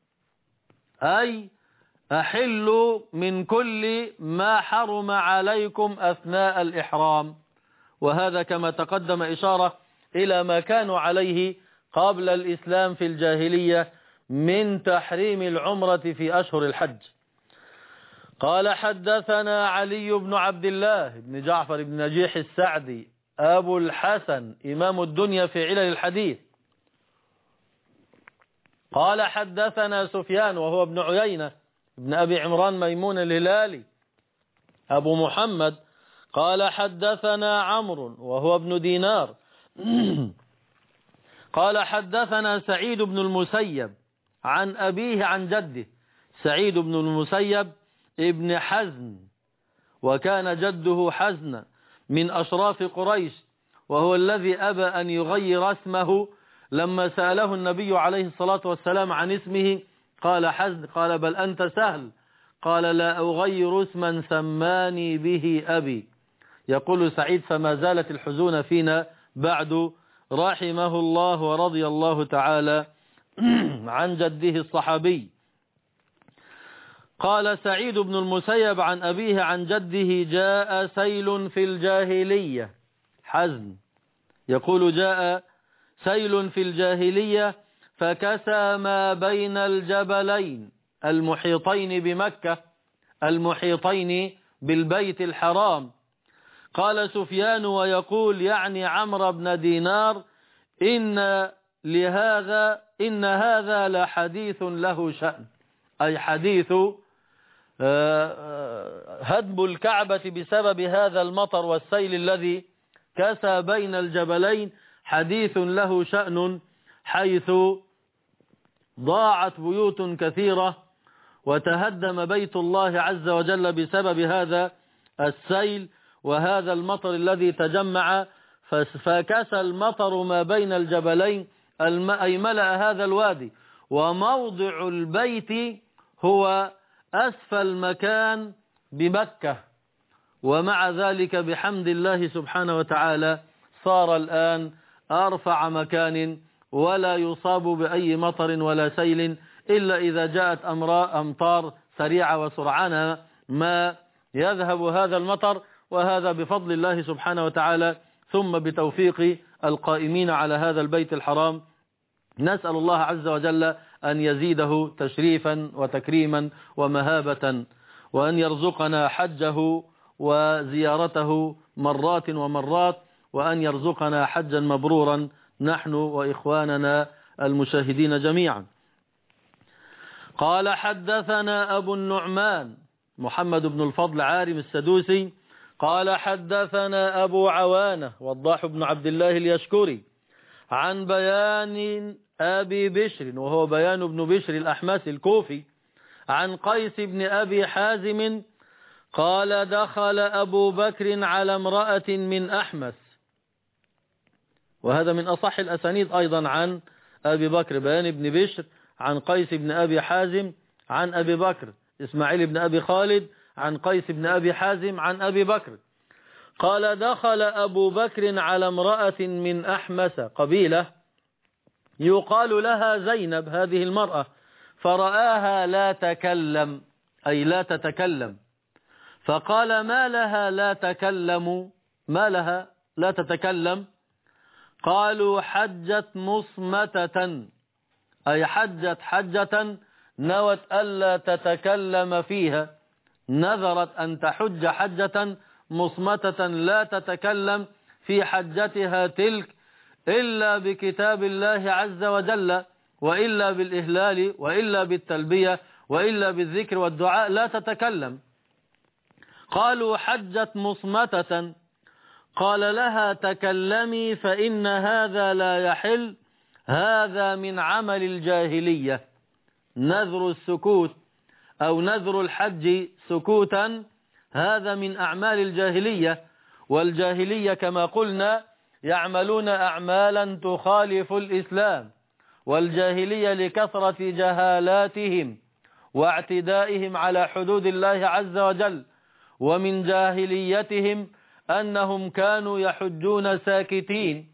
أي أحل من كل ما حرم عليكم أثناء الإحرام. وهذا كما تقدم إشارة إلى ما كانوا عليه قبل الإسلام في الجاهلية من تحريم العمرة في أشهر الحج. قال حدثنا علي بن عبد الله بن جعفر بن نجيح السعدي أبو الحسن إمام الدنيا في علل الحديث. قال حدثنا سفيان وهو ابن عيينة ابن أبي عمران ميمون الهلالي أبو محمد. قال حدثنا عمرو وهو ابن دينار قال حدثنا سعيد بن المسيب عن أبيه عن جده. سعيد بن المسيب ابن حزن، وكان جده حزن من أشراف قريش، وهو الذي أبى أن يغير اسمه لما سأله النبي عليه الصلاة والسلام عن اسمه قال حزن، قال بل أنت سهل، قال لا أغير اسما سماني به أبي. يقول سعيد فما زالت الحزون فينا بعد، رحمه الله ورضي الله تعالى عن جده الصحابي. قال سعيد بن المسيب عن أبيه عن جده جاء سيل في الجاهلية، حزن يقول جاء سيل في الجاهلية فكسى ما بين الجبلين المحيطين بمكة المحيطين بالبيت الحرام. قال سفيان ويقول يعني عمرو بن دينار إن لهذا إن هذا لحديث له شأن، أي حديث هدم الكعبة بسبب هذا المطر والسيل الذي كسى بين الجبلين حديث له شأن، حيث ضاعت بيوت كثيرة وتهدم بيت الله عز وجل بسبب هذا السيل وهذا المطر الذي تجمع، فكسى المطر ما بين الجبلين أي ملأ هذا الوادي. وموضع البيت هو أسفل مكان بمكة، ومع ذلك بحمد الله سبحانه وتعالى صار الآن أرفع مكان ولا يصاب بأي مطر ولا سيل إلا إذا جاءت أمطار سريعة وسرعان ما يذهب هذا المطر، وهذا بفضل الله سبحانه وتعالى ثم بتوفيق القائمين على هذا البيت الحرام. نسأل الله عز وجل أن يزيده تشريفا وتكريما ومهابة، وأن يرزقنا حجه وزيارته مرات ومرات، وأن يرزقنا حجا مبرورا نحن وإخواننا المشاهدين جميعا. قال حدثنا أبو النعمان محمد بن الفضل عارم السدوسي قال حدثنا أبو عوانة وضاح بن عبد الله اليشكري عن بيان أبي بشر وهو بيان بن بشر الأحمسي الكوفي عن قيس بن أبي حازم قال دخل أبو بكر على امرأة من أحمس، وهذا من أصح الأسانيد أيضا عن أبي بكر، بيان بن بشر عن قيس بن أبي حازم عن أبي بكر، إسماعيل بن أبي خالد عن قيس بن أبي حازم عن أبي بكر قال دخل أبو بكر على امرأة من أحمس قبيلة يقال لها زينب هذه المرأة، فرآها لا تكلم أي لا تتكلم، فقال ما لها لا تكلم ما لها لا تتكلم؟ قالوا حجت مصمتة أي حجت حجة نوت ألا تتكلم فيها، نذرت أن تحج حجة مصمتة لا تتكلم في حجتها تلك إلا بكتاب الله عز وجل، وإلا بالإهلال وإلا بالتلبية وإلا بالذكر والدعاء لا تتكلم. قالوا حجت مصمتة، قال لها تكلمي فإن هذا لا يحل، هذا من عمل الجاهلية، نذر السكوت أو نذر الحج سكوتا هذا من أعمال الجاهلية، والجاهلية كما قلنا يعملون أعمالا تخالف الإسلام، والجاهلية لكثرة جهالاتهم واعتدائهم على حدود الله عز وجل، ومن جاهليتهم أنهم كانوا يحجون ساكتين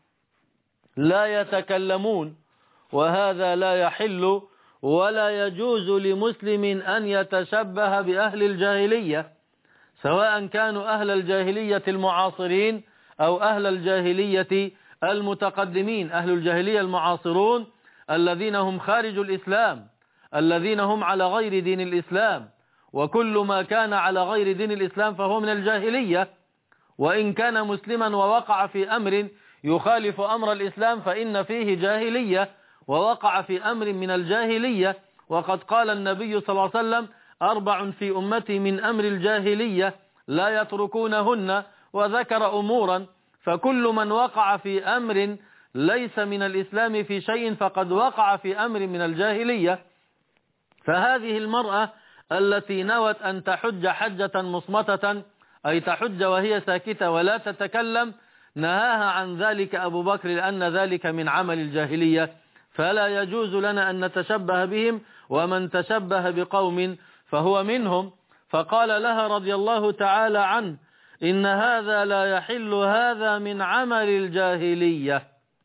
لا يتكلمون، وهذا لا يحل ولا يجوز لمسلم أن يتشبه بأهل الجاهلية، سواء كانوا أهل الجاهلية المعاصرين أو أهل الجاهلية المتقدمين. أهل الجاهلية المعاصرون الذين هم خارج الإسلام، الذين هم على غير دين الإسلام، وكل ما كان على غير دين الإسلام فهو من الجاهلية، وإن كان مسلما ووقع في أمر يخالف أمر الإسلام فإن فيه جاهلية، ووقع في أمر من الجاهلية. وقد قال النبي صلى الله عليه وسلم أربع في أمتي من أمر الجاهلية لا يتركونهن، وذكر أمورا، فكل من وقع في أمر ليس من الإسلام في شيء فقد وقع في أمر من الجاهلية. فهذه المرأة التي نوت أن تحج حجة مصمتة أي تحج وهي ساكتة ولا تتكلم، نهاها عن ذلك أبو بكر لأن ذلك من عمل الجاهلية، فلا يجوز لنا أن نتشبه بهم، ومن تشبه بقوم فهو منهم. فقال لها رضي الله تعالى عنه إن هذا لا يحل، هذا من عمل الجاهلية،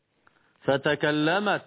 فتكلمت.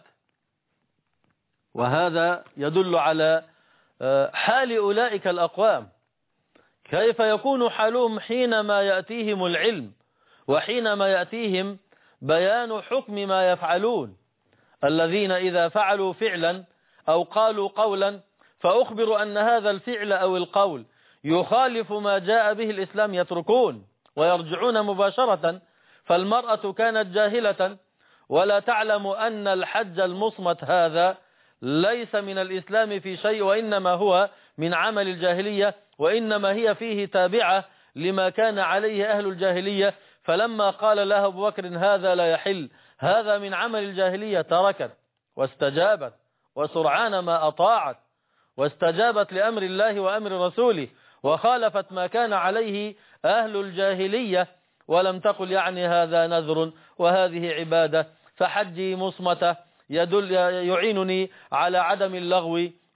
وهذا يدل على حال أولئك الأقوام، كيف يكون حالهم حينما يأتيهم العلم وحينما يأتيهم بيان حكم ما يفعلون، الذين إذا فعلوا فعلا أو قالوا قولا فأخبروا أن هذا الفعل أو القول يخالف ما جاء به الإسلام يتركون ويرجعون مباشرة. فالمرأة كانت جاهلة ولا تعلم أن الحج المصمت هذا ليس من الإسلام في شيء، وإنما هو من عمل الجاهلية، وإنما هي فيه تابعة لما كان عليه أهل الجاهلية. فلما قال لها أبو بكر هذا لا يحل، هذا من عمل الجاهلية، تركت واستجابت، وسرعان ما أطاعت واستجابت لأمر الله وأمر رسوله، وخالفت ما كان عليه أهل الجاهلية، ولم تقل يعني هذا نذر وهذه عبادة، فحجي مصمتة يدل يعينني على عدم اللغو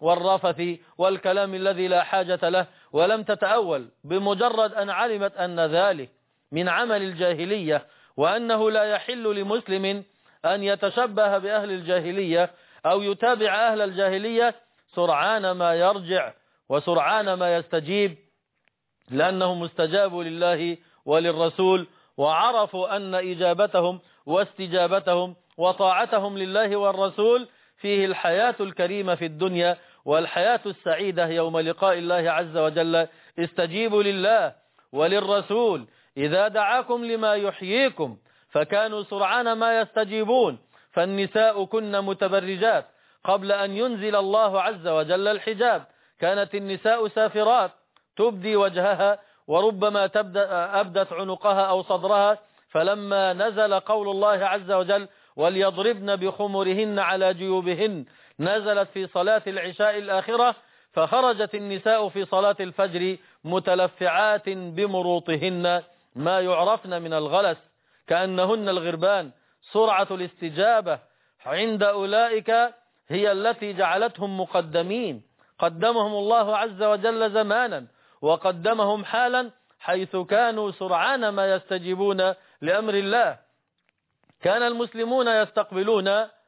والرفث والكلام الذي لا حاجة له، ولم تتأول بمجرد أن علمت أن ذلك من عمل الجاهلية، وأنه لا يحل لمسلم أن يتشبه بأهل الجاهلية أو يتابع أهل الجاهلية، سرعان ما يرجع وسرعان ما يستجيب، لأنهم استجابوا لله وللرسول، وعرفوا أن إجابتهم واستجابتهم وطاعتهم لله والرسول فيه الحياة الكريمة في الدنيا والحياة السعيدة يوم لقاء الله عز وجل. استجيبوا لله وللرسول إذا دعاكم لما يحييكم، فكانوا سرعان ما يستجيبون. فالنساء كن متبرجات قبل أن ينزل الله عز وجل الحجاب، كانت النساء سافرات تبدي وجهها وربما تبدأ أبدت عنقها أو صدرها، فلما نزل قول الله عز وجل وليضربن بخمرهن على جيوبهن نزلت في صلاة العشاء الآخرة، فخرجت النساء في صلاة الفجر متلفعات بمروطهن ما يعرفن من الغلس كأنهن الغربان. سرعة الاستجابة عند أولئك هي التي جعلتهم مقدمين، قدمهم الله عز وجل زمانا وقدمهم حالا، حيث كانوا سرعان ما يستجيبون لأمر الله. كان المسلمون يستقبلون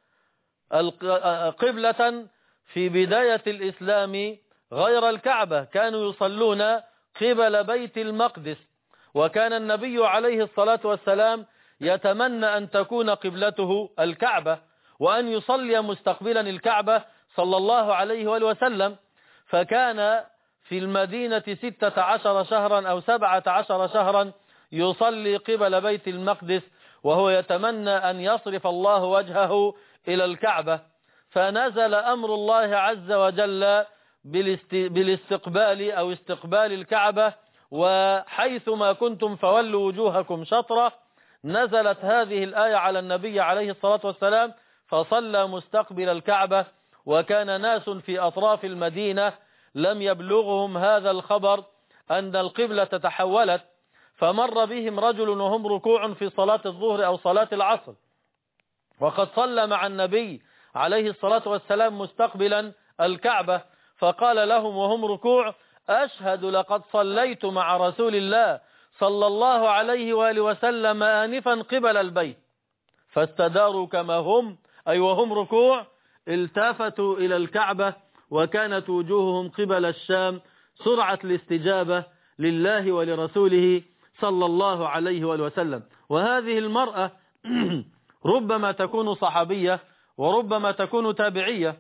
قبلة في بداية الإسلام غير الكعبة، كانوا يصلون قبل بيت المقدس، وكان النبي عليه الصلاة والسلام يتمنى أن تكون قبلته الكعبة وأن يصلي مستقبلا الكعبة صلى الله عليه وآله وسلم. فكان في المدينة ستة عشر شهرا أو سبعة عشر شهرا يصلي قبل بيت المقدس، وهو يتمنى أن يصرف الله وجهه إلى الكعبة. فنزل أمر الله عز وجل بالاستقبال أو استقبال الكعبة، وحيثما كنتم فولوا وجوهكم شطرة. نزلت هذه الآية على النبي عليه الصلاة والسلام فصلى مستقبل الكعبة، وكان ناس في أطراف المدينة لم يبلغهم هذا الخبر أن القبلة تحولت، فمر بهم رجل وهم ركوع في صلاة الظهر أو صلاة العصر، وقد صلى مع النبي عليه الصلاة والسلام مستقبلا الكعبة، فقال لهم وهم ركوع: أشهد لقد صليت مع رسول الله صلى الله عليه وآله وسلم آنفا قبل البيت. فاستداروا كما هم أي وهم ركوع، التافتوا إلى الكعبة وكانت وجوههم قبل الشام، سرعة الاستجابة لله ولرسوله صلى الله عليه وآله وسلم. وهذه المرأة ربما تكون صحابية وربما تكون تابعية،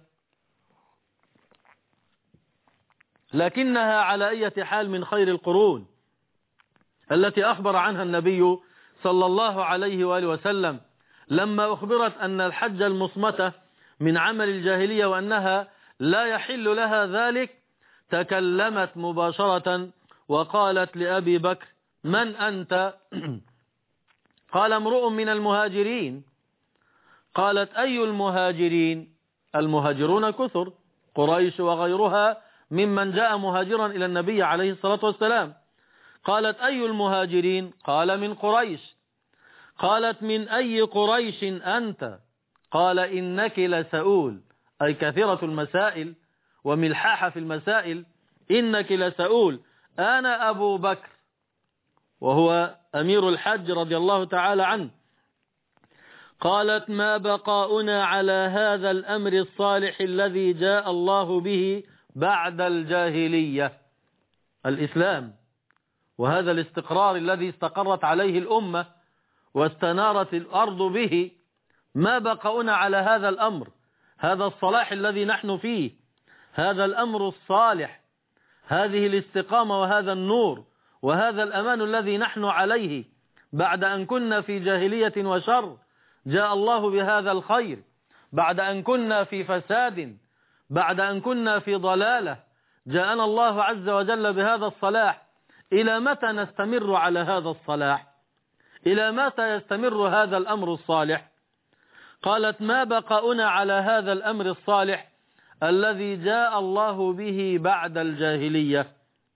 لكنها على أي حال من خير القرون التي أخبر عنها النبي صلى الله عليه وآله وسلم، لما أخبرت أن الحج المصمتة من عمل الجاهلية وأنها لا يحل لها ذلك، تكلمت مباشرة وقالت لأبي بكر: من أنت؟ قال: امرؤ من المهاجرين. قالت: أي المهاجرين؟ المهاجرون كثر، قريش وغيرها ممن جاء مهاجرا إلى النبي عليه الصلاة والسلام. قالت: أي المهاجرين؟ قال: من قريش. قالت: من أي قريش أنت؟ قال: إنك لسؤول، أي كثيرة المسائل وملحاحة في المسائل، إنك لسؤول. أنا أبو بكر، وهو أمير الحج رضي الله تعالى عنه. قالت: ما بقاؤنا على هذا الأمر الصالح الذي جاء الله به بعد الجاهلية، الإسلام، وهذا الاستقرار الذي استقرت عليه الأمة واستنارت الأرض به، ما بقاؤنا على هذا الأمر، هذا الصلاح الذي نحن فيه، هذا الأمر الصالح، هذه الاستقامة وهذا النور وهذا الأمان الذي نحن عليه بعد أن كنا في جاهلية وشر، جاء الله بهذا الخير. بعد أن كنا في فساد، بعد أن كنا في ضلالة، جاءنا الله عز وجل بهذا الصلاح. إلى متى نستمر على هذا الصلاح؟ إلى متى يستمر هذا الأمر الصالح؟ قالت: ما بقاؤنا على هذا الأمر الصالح الذي جاء الله به بعد الجاهلية.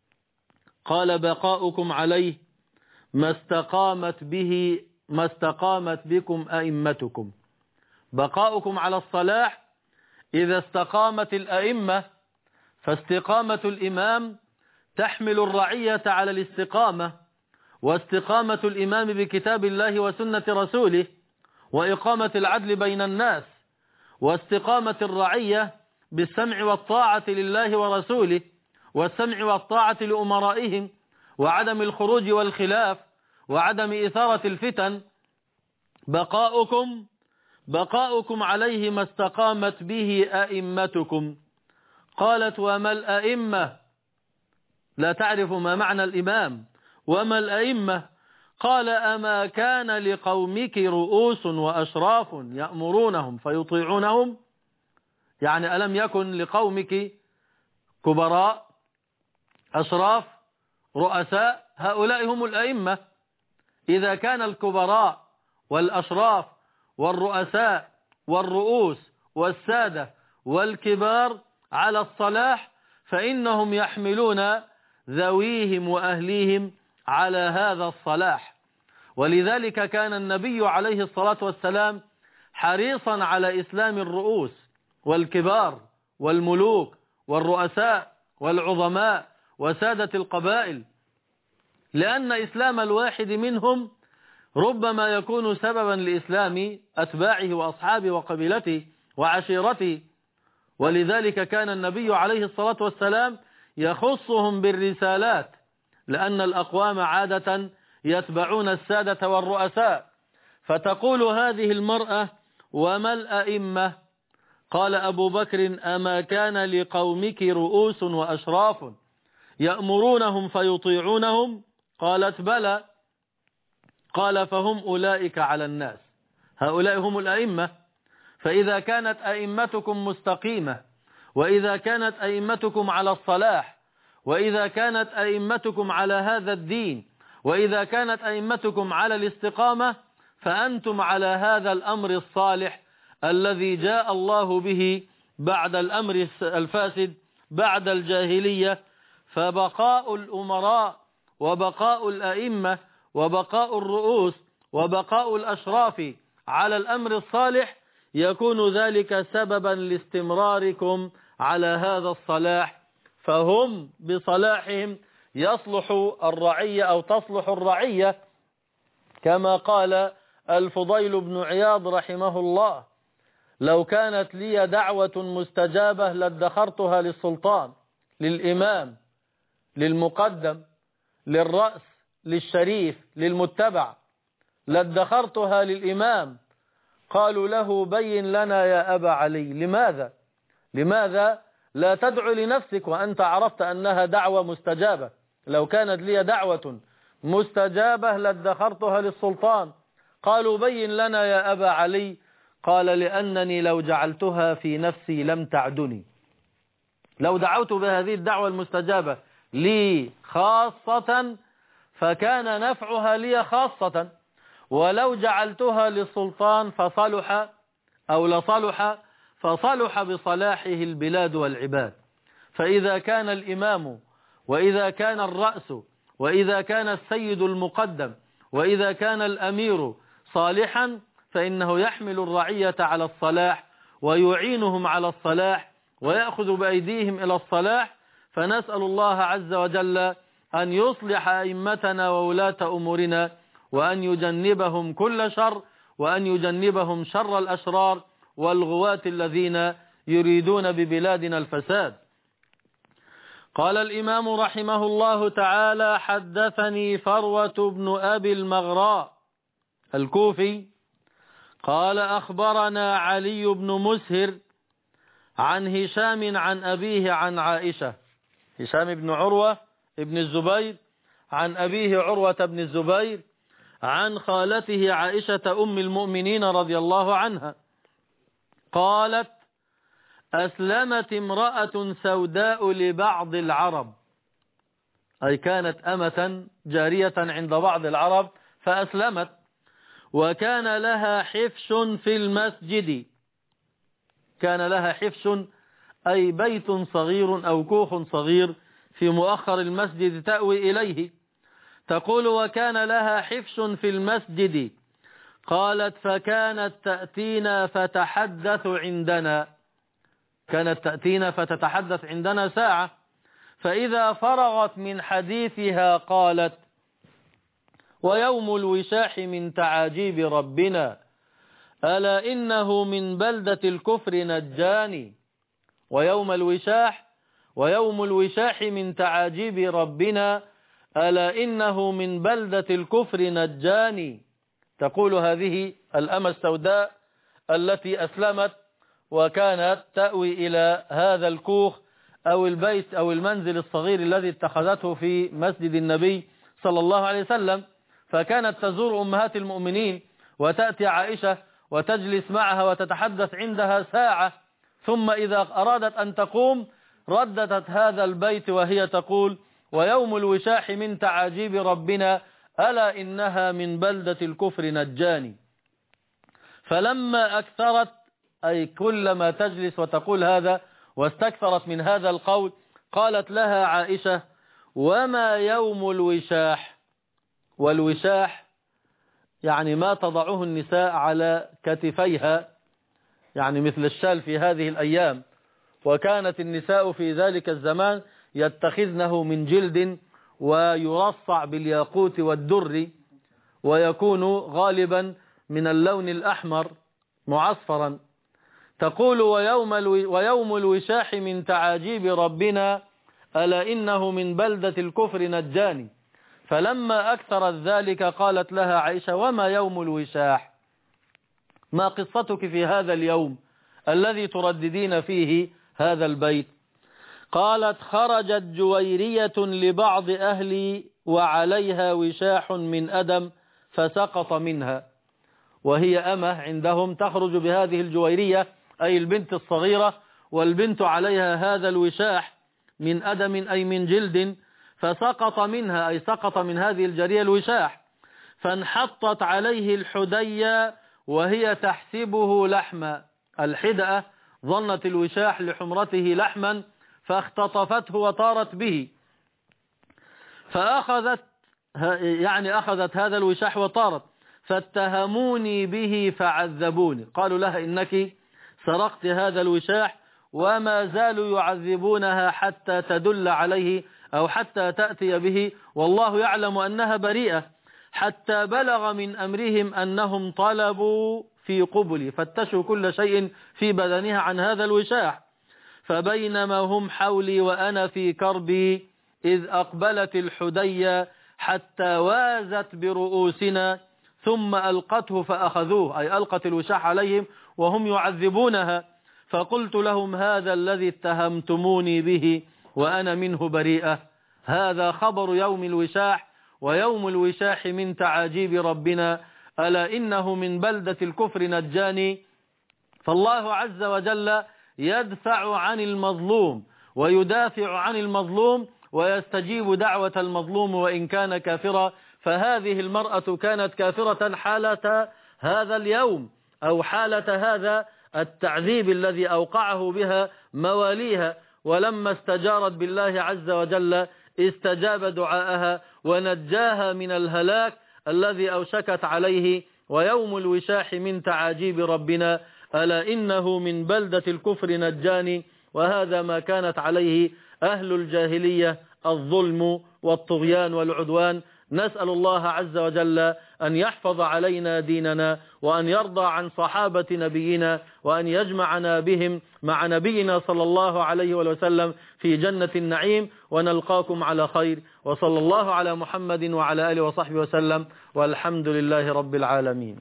قال: بقاؤكم عليه ما استقامت به ما استقامت بكم أئمتكم. بقاؤكم على الصلاح إذا استقامت الأئمة فاستقامة الإمام تحمل الرعية على الاستقامة، واستقامة الإمام بكتاب الله وسنة رسوله، وإقامة العدل بين الناس، واستقامة الرعية بالسمع والطاعة لله ورسوله، والسمع والطاعة لأمرائهم، وعدم الخروج والخلاف، وعدم إثارة الفتن. بقاؤكم بقاؤكم عليه ما استقامت به أئمتكم. قالت: وما الأئمة؟ لا تعرف ما معنى الإمام. وما الأئمة؟ قال: أما كان لقومك رؤوس وأشراف يأمرونهم فيطيعونهم؟ يعني ألم يكن لقومك كبراء، أشراف، رؤساء؟ هؤلاء هم الأئمة. إذا كان الكبراء والأشراف والرؤساء والرؤوس والسادة والكبار على الصلاح، فإنهم يحملون ذويهم وأهليهم على هذا الصلاح. ولذلك كان النبي عليه الصلاة والسلام حريصا على إسلام الرؤوس والكبار والملوك والرؤساء والعظماء وسادة القبائل، لأن إسلام الواحد منهم ربما يكون سببا لإسلام أتباعه وأصحابه وقبيلته وعشيرته. ولذلك كان النبي عليه الصلاة والسلام يخصهم بالرسالات، لأن الأقوام عادة يتبعون السادة والرؤساء. فتقول هذه المرأة: وما الأئمة؟ قال أبو بكر: أما كان لقومك رؤوس وأشراف يأمرونهم فيطيعونهم؟ قالت: بلى. قال: فهم أولئك على الناس. هؤلاء هم الأئمة. فإذا كانت أئمتكم مستقيمة، وإذا كانت أئمتكم على الصلاح، وإذا كانت أئمتكم على هذا الدين، وإذا كانت أئمتكم على الاستقامة، فأنتم على هذا الأمر الصالح الذي جاء الله به بعد الأمر الفاسد بعد الجاهلية. فبقاء الأمراء وبقاء الأئمة وبقاء الرؤوس وبقاء الأشراف على الأمر الصالح يكون ذلك سببا لاستمراركم على هذا الصلاح، فهم بصلاحهم يصلح الرعية أو تصلح الرعية، كما قال الفضيل بن عياض رحمه الله: لو كانت لي دعوة مستجابة لادخرتها للسلطان، للإمام، للمقدم، للرأس، للشريف، للمتبع، لادخرتها للإمام. قالوا له: بين لنا يا أبا علي، لماذا لماذا لا تدعو لنفسك وأنت عرفت أنها دعوة مستجابة؟ لو كانت لي دعوة مستجابة لادخرتها للسلطان. قالوا: بين لنا يا أبا علي. قال: لأنني لو جعلتها في نفسي لم تعدني. لو دعوت بهذه الدعوة المستجابة لي خاصة فكان نفعها لي خاصة، ولو جعلتها للسلطان فصلح أو لصلح فصلح بصلاحه البلاد والعباد. فإذا كان الإمام وإذا كان الرأس وإذا كان السيد المقدم وإذا كان الأمير صالحا فإنه يحمل الرعية على الصلاح ويعينهم على الصلاح ويأخذ بأيديهم إلى الصلاح. فنسأل الله عز وجل أن يصلح أئمتنا وولاة أمورنا، وأن يجنبهم كل شر، وأن يجنبهم شر الأشرار والغواة الذين يريدون ببلادنا الفساد. قال الإمام رحمه الله تعالى: حدثني فروة بن أبي المغراء الكوفي قال: أخبرنا علي بن مسهر عن هشام عن أبيه عن عائشة. هشام بن عروة ابن الزبير عن أبيه عروة بن الزبير عن خالته عائشة أم المؤمنين رضي الله عنها قالت: أسلمت امرأة سوداء لبعض العرب، أي كانت أمة جارية عند بعض العرب فأسلمت، وكان لها حفش في المسجد. كان لها حفش أي بيت صغير أو كوخ صغير في مؤخر المسجد تأوي إليه. تقول: وكان لها حفش في المسجد. قالت: فكانت تأتينا فتحدث عندنا. كانت تأتينا فتتحدث عندنا ساعة، فإذا فرغت من حديثها قالت: ويوم الوشاح من تعاجيب ربنا ألا إنه من بلدة الكفر نجاني. ويوم الوشاح ويوم الوشاح من تعاجيب ربنا ألا إنه من بلدة الكفر نجاني. تقول هذه الأمة السوداء التي أسلمت وكانت تأوي إلى هذا الكوخ أو البيت أو المنزل الصغير الذي اتخذته في مسجد النبي صلى الله عليه وسلم، فكانت تزور أمهات المؤمنين وتأتي عائشة وتجلس معها وتتحدث عندها ساعة، ثم إذا أرادت أن تقوم رددت هذا البيت وهي تقول: ويوم الوشاح من تعاجيب ربنا ألا إنها من بلدة الكفر نجاني. فلما أكثرت، أي كلما تجلس وتقول هذا واستكثرت من هذا القول، قالت لها عائشة: وما يوم الوشاح؟ والوشاح يعني ما تضعه النساء على كتفيها، يعني مثل الشال في هذه الأيام، وكانت النساء في ذلك الزمان يتخذنه من جلد ويرصع بالياقوت والدر، ويكون غالبا من اللون الأحمر معصفرا. تقول: ويوم, الو... ويوم الوشاح من تعاجيب ربنا ألا إنه من بلدة الكفر نجاني. فلما أكثرت ذلك قالت لها عائشة: وما يوم الوشاح؟ ما قصتك في هذا اليوم الذي ترددين فيه هذا البيت؟ قالت: خرجت جويرية لبعض أهلي وعليها وشاح من أدم فسقط منها. وهي أمه عندهم تخرج بهذه الجويرية أي البنت الصغيرة، والبنت عليها هذا الوشاح من أدم أي من جلد، فسقط منها أي سقط من هذه الجارية الوشاح، فانحطت عليه الحدية وهي تحسبه لحما. الحدأة ظنت الوشاح لحمرته لحما فاختطفته وطارت به، فأخذت يعني أخذت هذا الوشاح وطارت، فاتهموني به فعذبوني. قالوا لها: إنك سرقت هذا الوشاح، وما زالوا يعذبونها حتى تدل عليه أو حتى تأتي به، والله يعلم أنها بريئة، حتى بلغ من أمرهم أنهم طلبوا في قبلي، فتشوا كل شيء في بدنها عن هذا الوشاح. فبينما هم حولي وأنا في كربي إذ أقبلت الحدية حتى وازت برؤوسنا ثم ألقته فأخذوه، أي ألقت الوشاح عليهم وهم يعذبونها. فقلت لهم: هذا الذي اتهمتموني به وأنا منه بريئة. هذا خبر يوم الوشاح، ويوم الوشاح من تعاجيب ربنا ألا إنه من بلدة الكفر نجاني. فالله عز وجل يدفع عن المظلوم ويدافع عن المظلوم ويستجيب دعوة المظلوم وإن كان كافرا. فهذه المرأة كانت كافرة حالة هذا اليوم أو حالة هذا التعذيب الذي أوقعه بها مواليها، ولما استجارت بالله عز وجل استجاب دعاءها ونجاها من الهلاك الذي أوشكت عليه. ويوم الوشاح من تعاجيب ربنا ألا إنه من بلدة الكفر نجاني. وهذا ما كانت عليه أهل الجاهلية، الظلم والطغيان والعدوان. نسأل الله عز وجل أن يحفظ علينا ديننا، وأن يرضى عن صحابة نبينا، وأن يجمعنا بهم مع نبينا صلى الله عليه وسلم في جنة النعيم، ونلقاكم على خير. وصلى الله على محمد وعلى آله وصحبه وسلم، والحمد لله رب العالمين.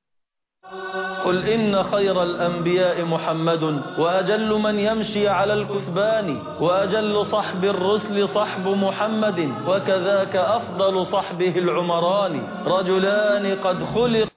قل إن خير الأنبياء محمد، وأجل من يمشي على الكثبان، وأجل صحب الرسل صحب محمد، وكذاك أفضل صحبه العمران، رجلان قد خلق